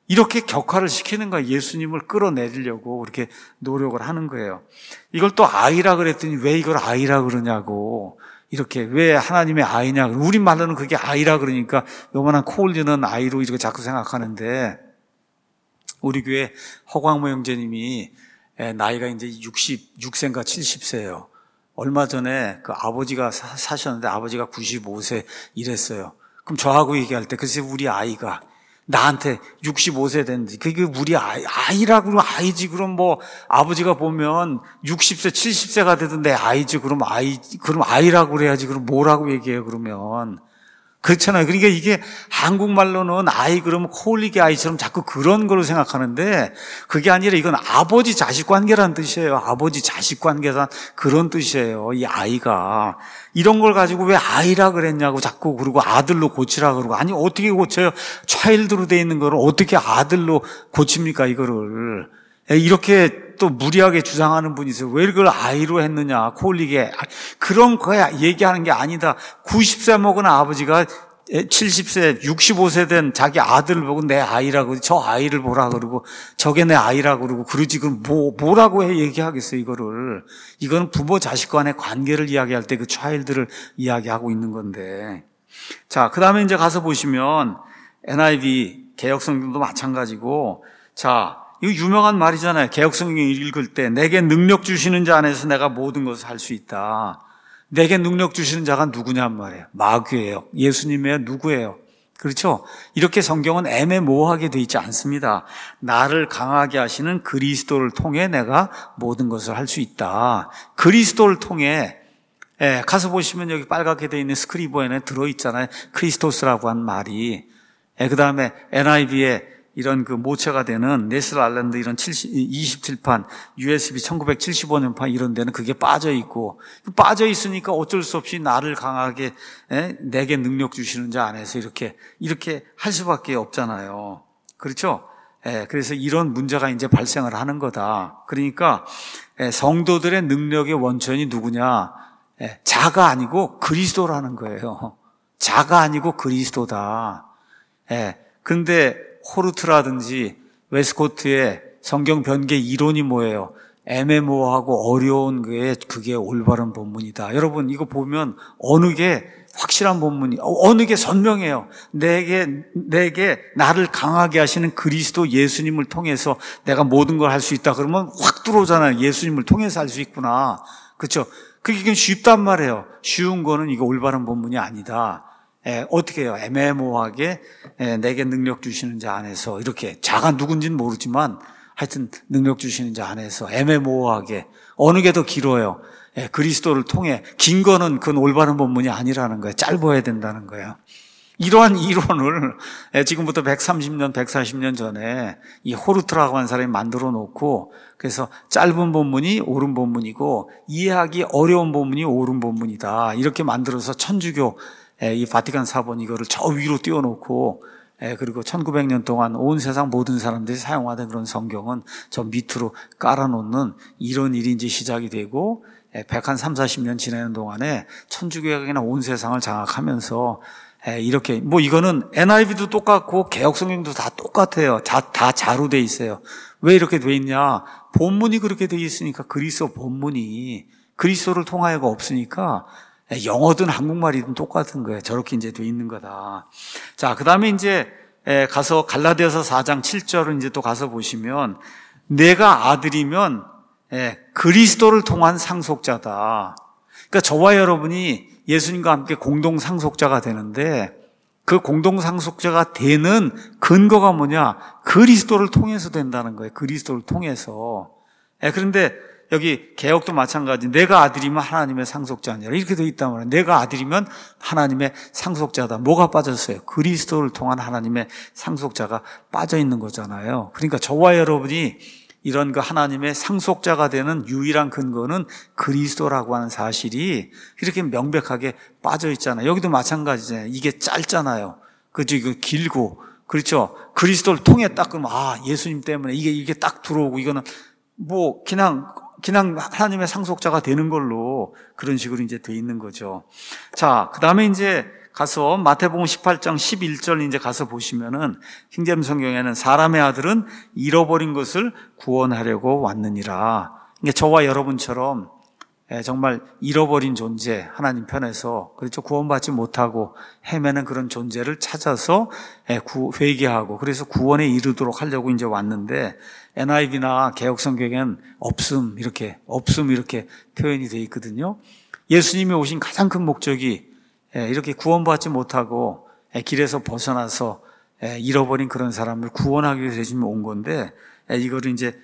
격화를 시키는 거예요. 예수님을 끌어내리려고 그렇게 노력을 하는 거예요. 이걸 또 아이라 그랬더니 왜 이걸 아이라 그러냐고 이렇게 왜 하나님의 아이냐 우리말로는 그게 아이라 그러니까 요만한 코 올리는 아이로 이렇게 자꾸 생각하는데 우리 교회 허광모 형제님이 나이가 이제 66세인가 70세예요. 얼마 전에 그 아버지가 사셨는데 아버지가 95세 이랬어요. 그럼 저하고 얘기할 때 글쎄 우리 아이가 나한테 65세 됐는데 그게 우리 아이라고 그러면 아이지. 그럼 뭐 아버지가 보면 60세 70세가 되던 내 아이지. 그럼 아이라고 그래야지. 그럼 뭐라고 얘기해요 그러면. 그렇잖아요. 그러니까 이게 한국말로는 아이 그러면 콜리게 아이처럼 자꾸 그런 걸로 생각하는데 그게 아니라 이건 아버지 자식 관계라는 뜻이에요. 아버지 자식 관계란 그런 뜻이에요. 이 아이가. 이런 걸 가지고 왜 아이라 그랬냐고 자꾸 그러고 아들로 고치라 그러고 아니 어떻게 고쳐요? 차일드로 돼 있는 거를 어떻게 아들로 고칩니까 이거를. 이렇게 또 무리하게 주장하는 분이 있어요. 왜 이걸 아이로 했느냐, 콜리게. 그런 거야 얘기하는 게 아니다. 90세 먹은 아버지가 70세, 65세 된 자기 아들을 보고 내 아이라고, 저 아이를 보라 그러고, 저게 내 아이라고 그러고, 그러지, 그럼 뭐라고 해 얘기하겠어요, 이거를. 이거는 부모 자식 간의 관계를 이야기할 때 그 차일드를 이야기하고 있는 건데. 자, 그 다음에 이제 가서 보시면, NIV, 개혁성경도 마찬가지고, 자, 이거 유명한 말이잖아요. 개혁성경 읽을 때 내게 능력 주시는 자 안에서 내가 모든 것을 할 수 있다. 내게 능력 주시는 자가 누구냔 말이에요. 마귀예요. 예수님이에요. 누구예요? 그렇죠? 이렇게 성경은 애매모호하게 돼 있지 않습니다. 나를 강하게 하시는 그리스도를 통해 내가 모든 것을 할 수 있다. 그리스도를 통해 가서 보시면 여기 빨갛게 돼 있는 스크리버에는 들어있잖아요. 크리스토스라고 한 말이. 그 다음에 NIV에 이런 그 모체가 되는 네슬 아일랜드 이런 27판, USB 1975년판 이런 데는 그게 빠져 있고, 빠져 있으니까 어쩔 수 없이 나를 강하게, 내게 능력 주시는 자 안에서 이렇게 할 수밖에 없잖아요. 그렇죠? 그래서 이런 문제가 이제 발생을 하는 거다. 그러니까 성도들의 능력의 원천이 누구냐? 자가 아니고 그리스도라는 거예요. 자가 아니고 그리스도다. 근데 호르트라든지 웨스코트의 성경 변개 이론이 뭐예요? 애매모호하고 어려운 그게 올바른 본문이다. 여러분 이거 보면 어느 게 확실한 본문이, 어느 게 선명해요. 내게 나를 강하게 하시는 그리스도 예수님을 통해서 내가 모든 걸 할 수 있다. 그러면 확 들어오잖아요. 예수님을 통해서 할 수 있구나. 그렇죠? 그게 쉽단 말이에요. 쉬운 거는 이거 올바른 본문이 아니다. 어떻게 해요? 애매모호하게 내게 능력 주시는 자 안에서 이렇게, 자가 누군지는 모르지만 하여튼 능력 주시는 자 안에서 애매모호하게, 어느 게 더 길어요? 그리스도를 통해. 긴 거는 그건 올바른 본문이 아니라는 거예요. 짧아야 된다는 거예요. 이러한 이론을 지금부터 130년, 140년 전에 이 호르트라고 하는 사람이 만들어 놓고, 그래서 짧은 본문이 옳은 본문이고 이해하기 어려운 본문이 옳은 본문이다. 이렇게 만들어서 천주교 이 바티칸 사본 이거를 저 위로 띄워놓고, 그리고 1900년 동안 온 세상 모든 사람들이 사용하던 그런 성경은 저 밑으로 깔아놓는 이런 일이 이제 시작이 되고, 130-40년 지나는 동안에 천주교학이나 온 세상을 장악하면서 이렇게, 이거는 NIV도 똑같고 개혁성경도 다 똑같아요. 다 자로 돼 있어요. 왜 이렇게 돼 있냐? 본문이 그렇게 돼 있으니까. 그리스도 본문이 그리스도를 통하여가 없으니까 영어든 한국말이든 똑같은 거예요. 저렇게 이제 돼 있는 거다. 자, 그 다음에 이제 가서 갈라디아서 4장 7절을 이제 또 가서 보시면, 내가 아들이면 그리스도를 통한 상속자다. 그러니까 저와 여러분이 예수님과 함께 공동 상속자가 되는데, 그 공동 상속자가 되는 근거가 뭐냐? 그리스도를 통해서 된다는 거예요. 그리스도를 통해서. 그런데 여기 개혁도 마찬가지. 내가 아들이면 하나님의 상속자 아니라 이렇게 되어 있단 말이에요. 내가 아들이면 하나님의 상속자다. 뭐가 빠졌어요? 그리스도를 통한 하나님의 상속자가 빠져 있는 거잖아요. 그러니까 저와 여러분이 이런 그 하나님의 상속자가 되는 유일한 근거는 그리스도라고 하는 사실이 이렇게 명백하게 빠져 있잖아요. 여기도 마찬가지잖아요. 이게 짧잖아요. 그죠? 이거 길고. 그렇죠? 그리스도를 통해 딱 그러면, 예수님 때문에 이게 딱 들어오고, 이거는 그냥 하나님의 상속자가 되는 걸로 그런 식으로 이제 돼 있는 거죠. 자, 그 다음에 이제 가서 마태복음 18장 11절 이제 가서 보시면은, 킹제임 성경에는 사람의 아들은 잃어버린 것을 구원하려고 왔느니라. 이게 저와 여러분처럼 정말 잃어버린 존재, 하나님 편에서, 그렇죠, 구원받지 못하고 헤매는 그런 존재를 찾아서 회개하고, 그래서 구원에 이르도록 하려고 이제 왔는데, NIV나 개혁성경에는 없음 이렇게 표현이 되어 있거든요. 예수님이 오신 가장 큰 목적이 이렇게 구원받지 못하고 길에서 벗어나서 잃어버린 그런 사람을 구원하기 위해서 예수님이 온 건데, 이거를 이제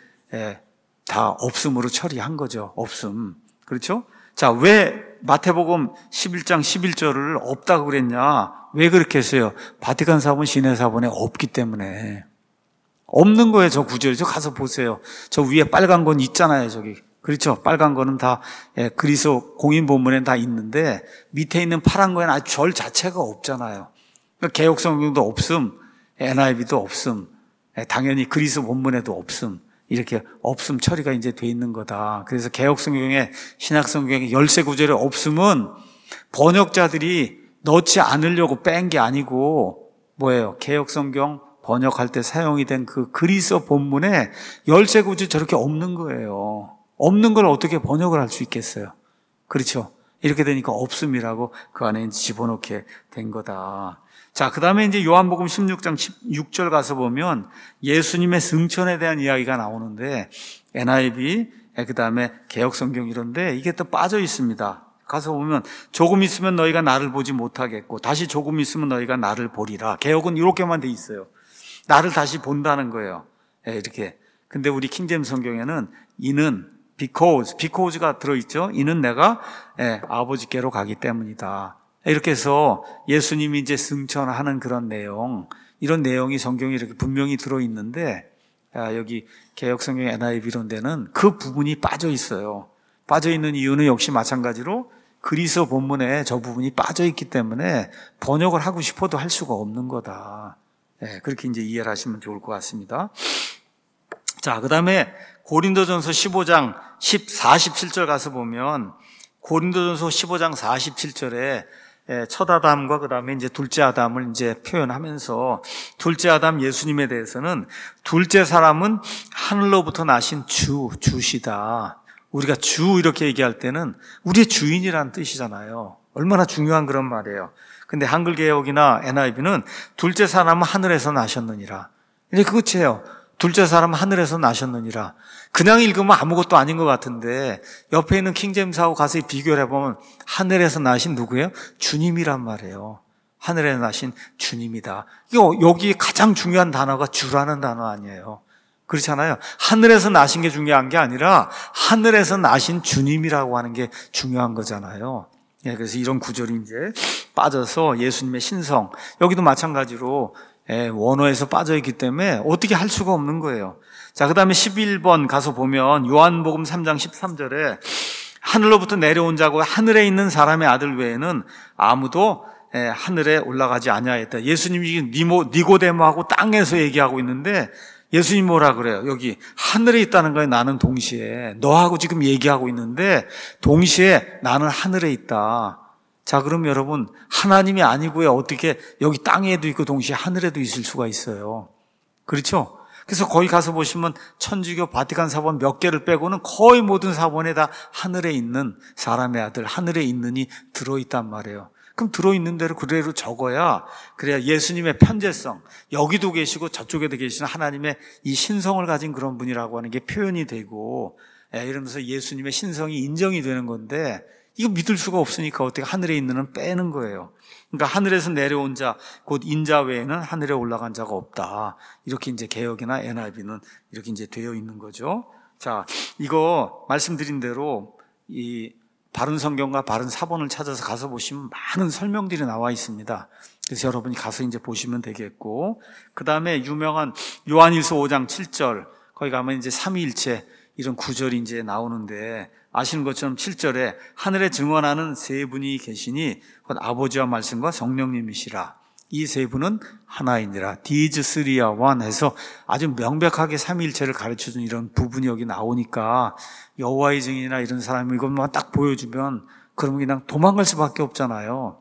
다 없음으로 처리한 거죠. 없음. 그렇죠? 자, 왜 마태복음 11장 11절을 없다고 그랬냐? 왜 그렇게 했어요? 바티칸 사본, 시내 사본에 없기 때문에. 없는 거예요, 저 구절이. 저 가서 보세요. 저 위에 빨간 건 있잖아요, 저기. 그렇죠? 빨간 거는 다 그리스도 공인 본문에는 다 있는데, 밑에 있는 파란 거에는 아주 절 자체가 없잖아요. 그러니까 개혁성경도 없음, NIV도 없음, 당연히 그리스도 본문에도 없음. 이렇게 없음 처리가 이제 돼 있는 거다. 그래서 개혁성경에, 신약성경에 열세 구절에 없음은 번역자들이 넣지 않으려고 뺀 게 아니고, 뭐예요? 개혁성경 번역할 때 사용이 된 그 그리스도 본문에 열세 구절 저렇게 없는 거예요. 없는 걸 어떻게 번역을 할 수 있겠어요? 그렇죠? 이렇게 되니까 없음이라고 그 안에 집어넣게 된 거다. 자, 그 다음에 이제 요한복음 16장 16절 가서 보면 예수님의 승천에 대한 이야기가 나오는데, NIV, 그 다음에 개혁성경 이런데 이게 또 빠져 있습니다. 가서 보면 조금 있으면 너희가 나를 보지 못하겠고 다시 조금 있으면 너희가 나를 보리라. 개혁은 이렇게만 돼 있어요. 나를 다시 본다는 거예요. 이렇게. 근데 우리 킹제임 성경에는 이는 because가 들어있죠. 이는 내가 아버지께로 가기 때문이다. 이렇게 해서 예수님이 이제 승천하는 그런 내용, 이런 내용이 성경에 이렇게 분명히 들어있는데 여기 개역성경 NIV로 데는 그 부분이 빠져 있어요. 빠져 있는 이유는 역시 마찬가지로 그리스어 본문에 저 부분이 빠져 있기 때문에 번역을 하고 싶어도 할 수가 없는 거다. 그렇게 이제 이해를 하시면 좋을 것 같습니다. 자, 그 다음에 고린도전서 15장 47절 가서 보면 고린도전서 15장 47절에 첫 아담과 그 다음에 이제 둘째 아담을 이제 표현하면서 둘째 아담 예수님에 대해서는 둘째 사람은 하늘로부터 나신 주시다. 우리가 주 이렇게 얘기할 때는 우리의 주인이라는 뜻이잖아요. 얼마나 중요한 그런 말이에요. 근데 한글 개역이나 NIV는 둘째 사람은 하늘에서 나셨느니라. 이제 그것이에요. 둘째 사람은 하늘에서 나셨느니라. 그냥 읽으면 아무것도 아닌 것 같은데 옆에 있는 킹제임스하고 가서 비교를 해보면 하늘에서 나신 누구예요? 주님이란 말이에요. 하늘에서 나신 주님이다. 여기 가장 중요한 단어가 주라는 단어 아니에요. 그렇잖아요. 하늘에서 나신 게 중요한 게 아니라 하늘에서 나신 주님이라고 하는 게 중요한 거잖아요. 그래서 이런 구절이 이제 빠져서 예수님의 신성, 여기도 마찬가지로 원어에서 빠져 있기 때문에 어떻게 할 수가 없는 거예요. 자, 그 다음에 11번 가서 보면 요한복음 3장 13절에 하늘로부터 내려온 자고 하늘에 있는 사람의 아들 외에는 아무도 하늘에 올라가지 아니하였다. 예수님이 니고데모하고 땅에서 얘기하고 있는데 예수님 뭐라 그래요? 여기 하늘에 있다는 거예요. 나는 동시에 너하고 지금 얘기하고 있는데 동시에 나는 하늘에 있다. 자, 그럼 여러분 하나님이 아니고요. 어떻게 여기 땅에도 있고 동시에 하늘에도 있을 수가 있어요. 그렇죠? 그래서 거기 가서 보시면 천주교 바티칸 사본 몇 개를 빼고는 거의 모든 사본에 다 하늘에 있는 사람의 아들, 하늘에 있는이 들어있단 말이에요. 그럼 들어있는 대로 그대로 적어야 그래야 예수님의 편재성, 여기도 계시고 저쪽에도 계시는 하나님의 이 신성을 가진 그런 분이라고 하는 게 표현이 되고 이러면서 예수님의 신성이 인정이 되는 건데 이거 믿을 수가 없으니까 어떻게 하늘에 있는은 빼는 거예요. 그러니까 하늘에서 내려온 자, 곧 인자 외에는 하늘에 올라간 자가 없다. 이렇게 이제 개역이나 NIV는 이렇게 이제 되어 있는 거죠. 자, 이거 말씀드린 대로 이 바른 성경과 바른 사본을 찾아서 가서 보시면 많은 설명들이 나와 있습니다. 그래서 여러분이 가서 이제 보시면 되겠고, 그 다음에 유명한 요한일서 5장 7절, 거기 가면 이제 삼위일체 이런 구절이 이제 나오는데, 아시는 것처럼 7절에 하늘에 증언하는 세 분이 계시니 곧 아버지와 말씀과 성령님이시라. 이 세 분은 하나이니라. These three are one 해서 아주 명백하게 삼위일체를 가르쳐준 이런 부분이 여기 나오니까 여호와의 증인이나 이런 사람이 이것만 딱 보여주면 그러면 그냥 도망갈 수밖에 없잖아요.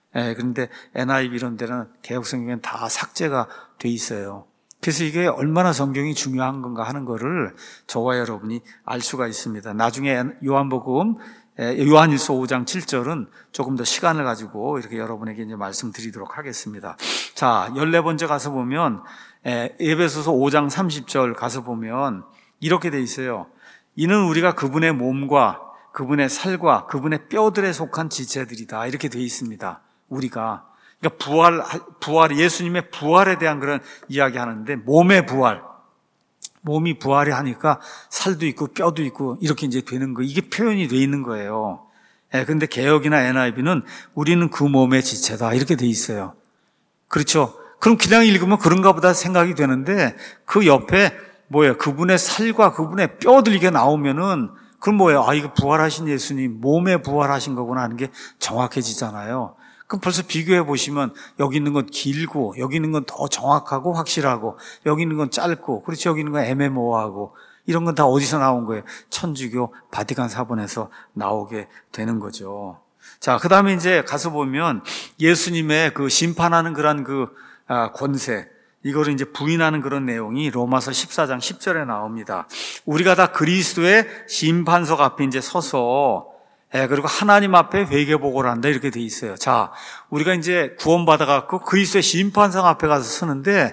그런데 NIV 이런 데는 개역성경엔 다 삭제가 돼 있어요. 그래서 이게 얼마나 성경이 중요한 건가 하는 거를 저와 여러분이 알 수가 있습니다. 나중에 요한복음 요한일서 5장 7절은 조금 더 시간을 가지고 이렇게 여러분에게 이제 말씀드리도록 하겠습니다. 자, 14번째 가서 보면 에베소서 5장 30절 가서 보면 이렇게 돼 있어요. 이는 우리가 그분의 몸과 그분의 살과 그분의 뼈들에 속한 지체들이다. 이렇게 돼 있습니다. 우리가. 그러니까 부활, 예수님의 부활에 대한 그런 이야기 하는데, 몸의 부활. 몸이 부활이 하니까 살도 있고 뼈도 있고 이렇게 이제 되는 거. 이게 표현이 돼 있는 거예요. 근데 개역이나 NIV는 우리는 그 몸의 지체다. 이렇게 돼 있어요. 그렇죠? 그럼 그냥 읽으면 그런가 보다 생각이 되는데, 그 옆에 뭐예요? 그분의 살과 그분의 뼈들 이게 나오면은, 그럼 뭐예요? 아, 이거 부활하신 예수님, 몸에 부활하신 거구나 하는 게 정확해지잖아요. 그럼 벌써 비교해 보시면 여기 있는 건 길고 여기 있는 건 더 정확하고 확실하고 여기 있는 건 짧고 그렇죠. 여기 있는 건 애매모호하고 이런 건 다 어디서 나온 거예요? 천주교 바티칸 사본에서 나오게 되는 거죠. 자, 그 다음에 이제 가서 보면 예수님의 그 심판하는 그런 그 권세, 이거를 이제 부인하는 그런 내용이 로마서 14장 10절에 나옵니다. 우리가 다 그리스도의 심판석 앞에 이제 서서 그리고 하나님 앞에 회개보고를 한다 이렇게 돼 있어요. 자, 우리가 이제 구원받아갖고 그리스도의 심판상 앞에 가서 서는데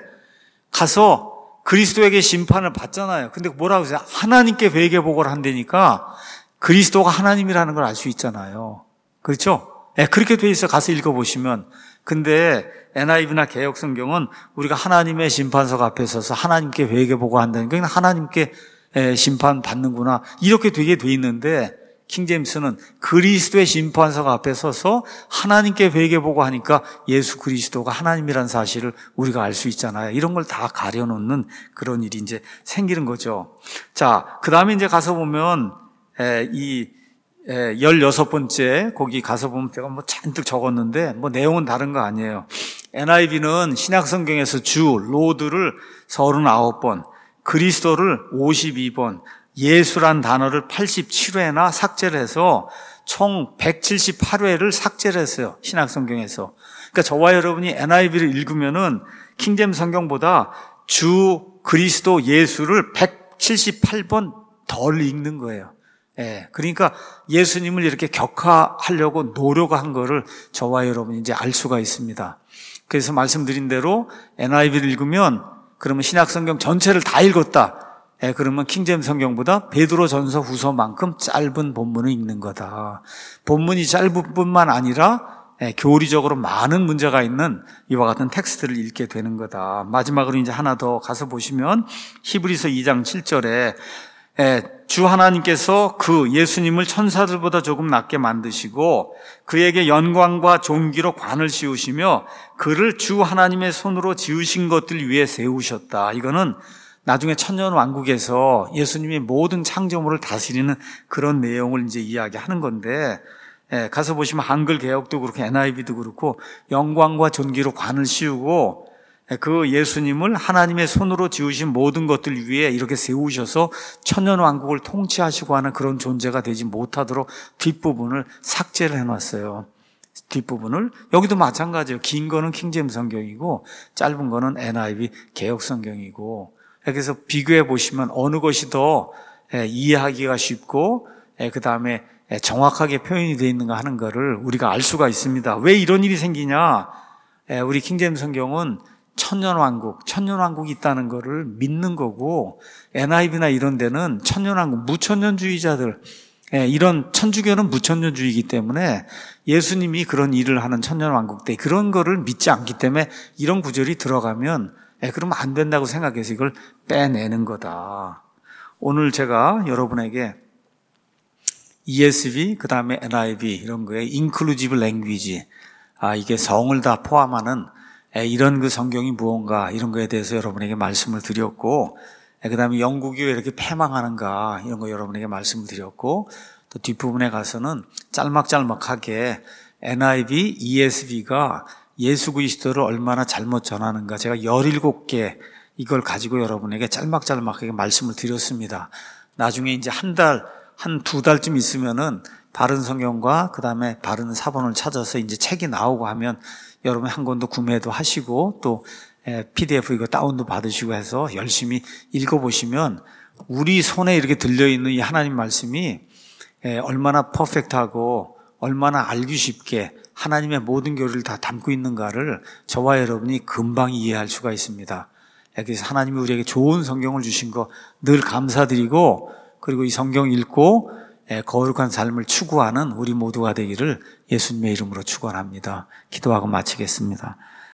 가서 그리스도에게 심판을 받잖아요. 근데 뭐라고 하세요? 하나님께 회개보고를 한다니까 그리스도가 하나님이라는 걸 알 수 있잖아요. 그렇죠? 그렇게 돼 있어. 가서 읽어보시면. 근데 NIV나 개역성경은 우리가 하나님의 심판석 앞에 서서 하나님께 회개보고 한다니까 하나님께 심판받는구나 이렇게 되게 돼 있는데 킹제임스는 그리스도의 심판석 앞에 서서 하나님께 회개보고 하니까 예수 그리스도가 하나님이라는 사실을 우리가 알 수 있잖아요. 이런 걸 다 가려놓는 그런 일이 이제 생기는 거죠. 자, 그 다음에 이제 가서 보면, 16번째, 거기 가서 보면 제가 뭐 잔뜩 적었는데, 뭐 내용은 다른 거 아니에요. NIV는 신약성경에서 주, 로드를 39번, 그리스도를 52번, 예수란 단어를 87회나 삭제를 해서 총 178회를 삭제를 했어요. 신약성경에서. 그러니까 저와 여러분이 NIV를 읽으면은 킹제임스 성경보다 주, 그리스도, 예수를 178번 덜 읽는 거예요. 예. 그러니까 예수님을 이렇게 격하하려고 노력한 거를 저와 여러분이 이제 알 수가 있습니다. 그래서 말씀드린 대로 NIV를 읽으면 그러면 신약성경 전체를 다 읽었다. 그러면 킹제임스 성경보다 베드로전서 후서만큼 짧은 본문을 읽는 거다. 본문이 짧은 뿐만 아니라 교리적으로 많은 문제가 있는 이와 같은 텍스트를 읽게 되는 거다. 마지막으로 이제 하나 더 가서 보시면 히브리서 2장 7절에 주 하나님께서 그 예수님을 천사들보다 조금 낮게 만드시고 그에게 영광과 존귀로 관을 씌우시며 그를 주 하나님의 손으로 지으신 것들 위에 세우셨다. 이거는 나중에 천년왕국에서 예수님이 모든 창조물을 다스리는 그런 내용을 이제 이야기하는 건데, 가서 보시면 한글 개역도 그렇고 NIV도 그렇고 영광과 존귀로 관을 씌우고 그 예수님을 하나님의 손으로 지으신 모든 것들 위에 이렇게 세우셔서 천년왕국을 통치하시고 하는 그런 존재가 되지 못하도록 뒷부분을 삭제를 해놨어요. 뒷부분을. 여기도 마찬가지예요. 긴 거는 킹제임스 성경이고 짧은 거는 NIV 개역 성경이고. 그래서 비교해 보시면 어느 것이 더 이해하기가 쉽고 그 다음에 정확하게 표현이 되어 있는가 하는 거를 우리가 알 수가 있습니다. 왜 이런 일이 생기냐? 우리 킹제임스 성경은 천년왕국이 있다는 거를 믿는 거고 NIV나 이런 데는 천년왕국, 무천년주의자들, 이런 천주교는 무천년주의이기 때문에 예수님이 그런 일을 하는 천년왕국 때 그런 거를 믿지 않기 때문에 이런 구절이 들어가면 그러면 안 된다고 생각해서 이걸 빼내는 거다. 오늘 제가 여러분에게 ESV, 그 다음에 NIV 이런 거에 inclusive language, 이게 성을 다 포함하는 이런 그 성경이 무언가 이런 거에 대해서 여러분에게 말씀을 드렸고, 그 다음에 영국이 왜 이렇게 패망하는가 이런 거 여러분에게 말씀을 드렸고, 또 뒷부분에 가서는 짤막짤막하게 NIV, ESV가 예수 그리스도를 얼마나 잘못 전하는가 제가 17개 이걸 가지고 여러분에게 짤막짤막하게 말씀을 드렸습니다. 나중에 이제 한 두 달쯤 있으면은 바른 성경과 그 다음에 바른 사본을 찾아서 이제 책이 나오고 하면 여러분 한 권도 구매도 하시고 또 PDF 이거 다운도 받으시고 해서 열심히 읽어보시면 우리 손에 이렇게 들려있는 이 하나님 말씀이 얼마나 퍼펙트하고 얼마나 알기 쉽게 하나님의 모든 교리를 다 담고 있는가를 저와 여러분이 금방 이해할 수가 있습니다. 그래서 하나님이 우리에게 좋은 성경을 주신 거 늘 감사드리고 그리고 이 성경 읽고 거룩한 삶을 추구하는 우리 모두가 되기를 예수님의 이름으로 축원합니다. 기도하고 마치겠습니다.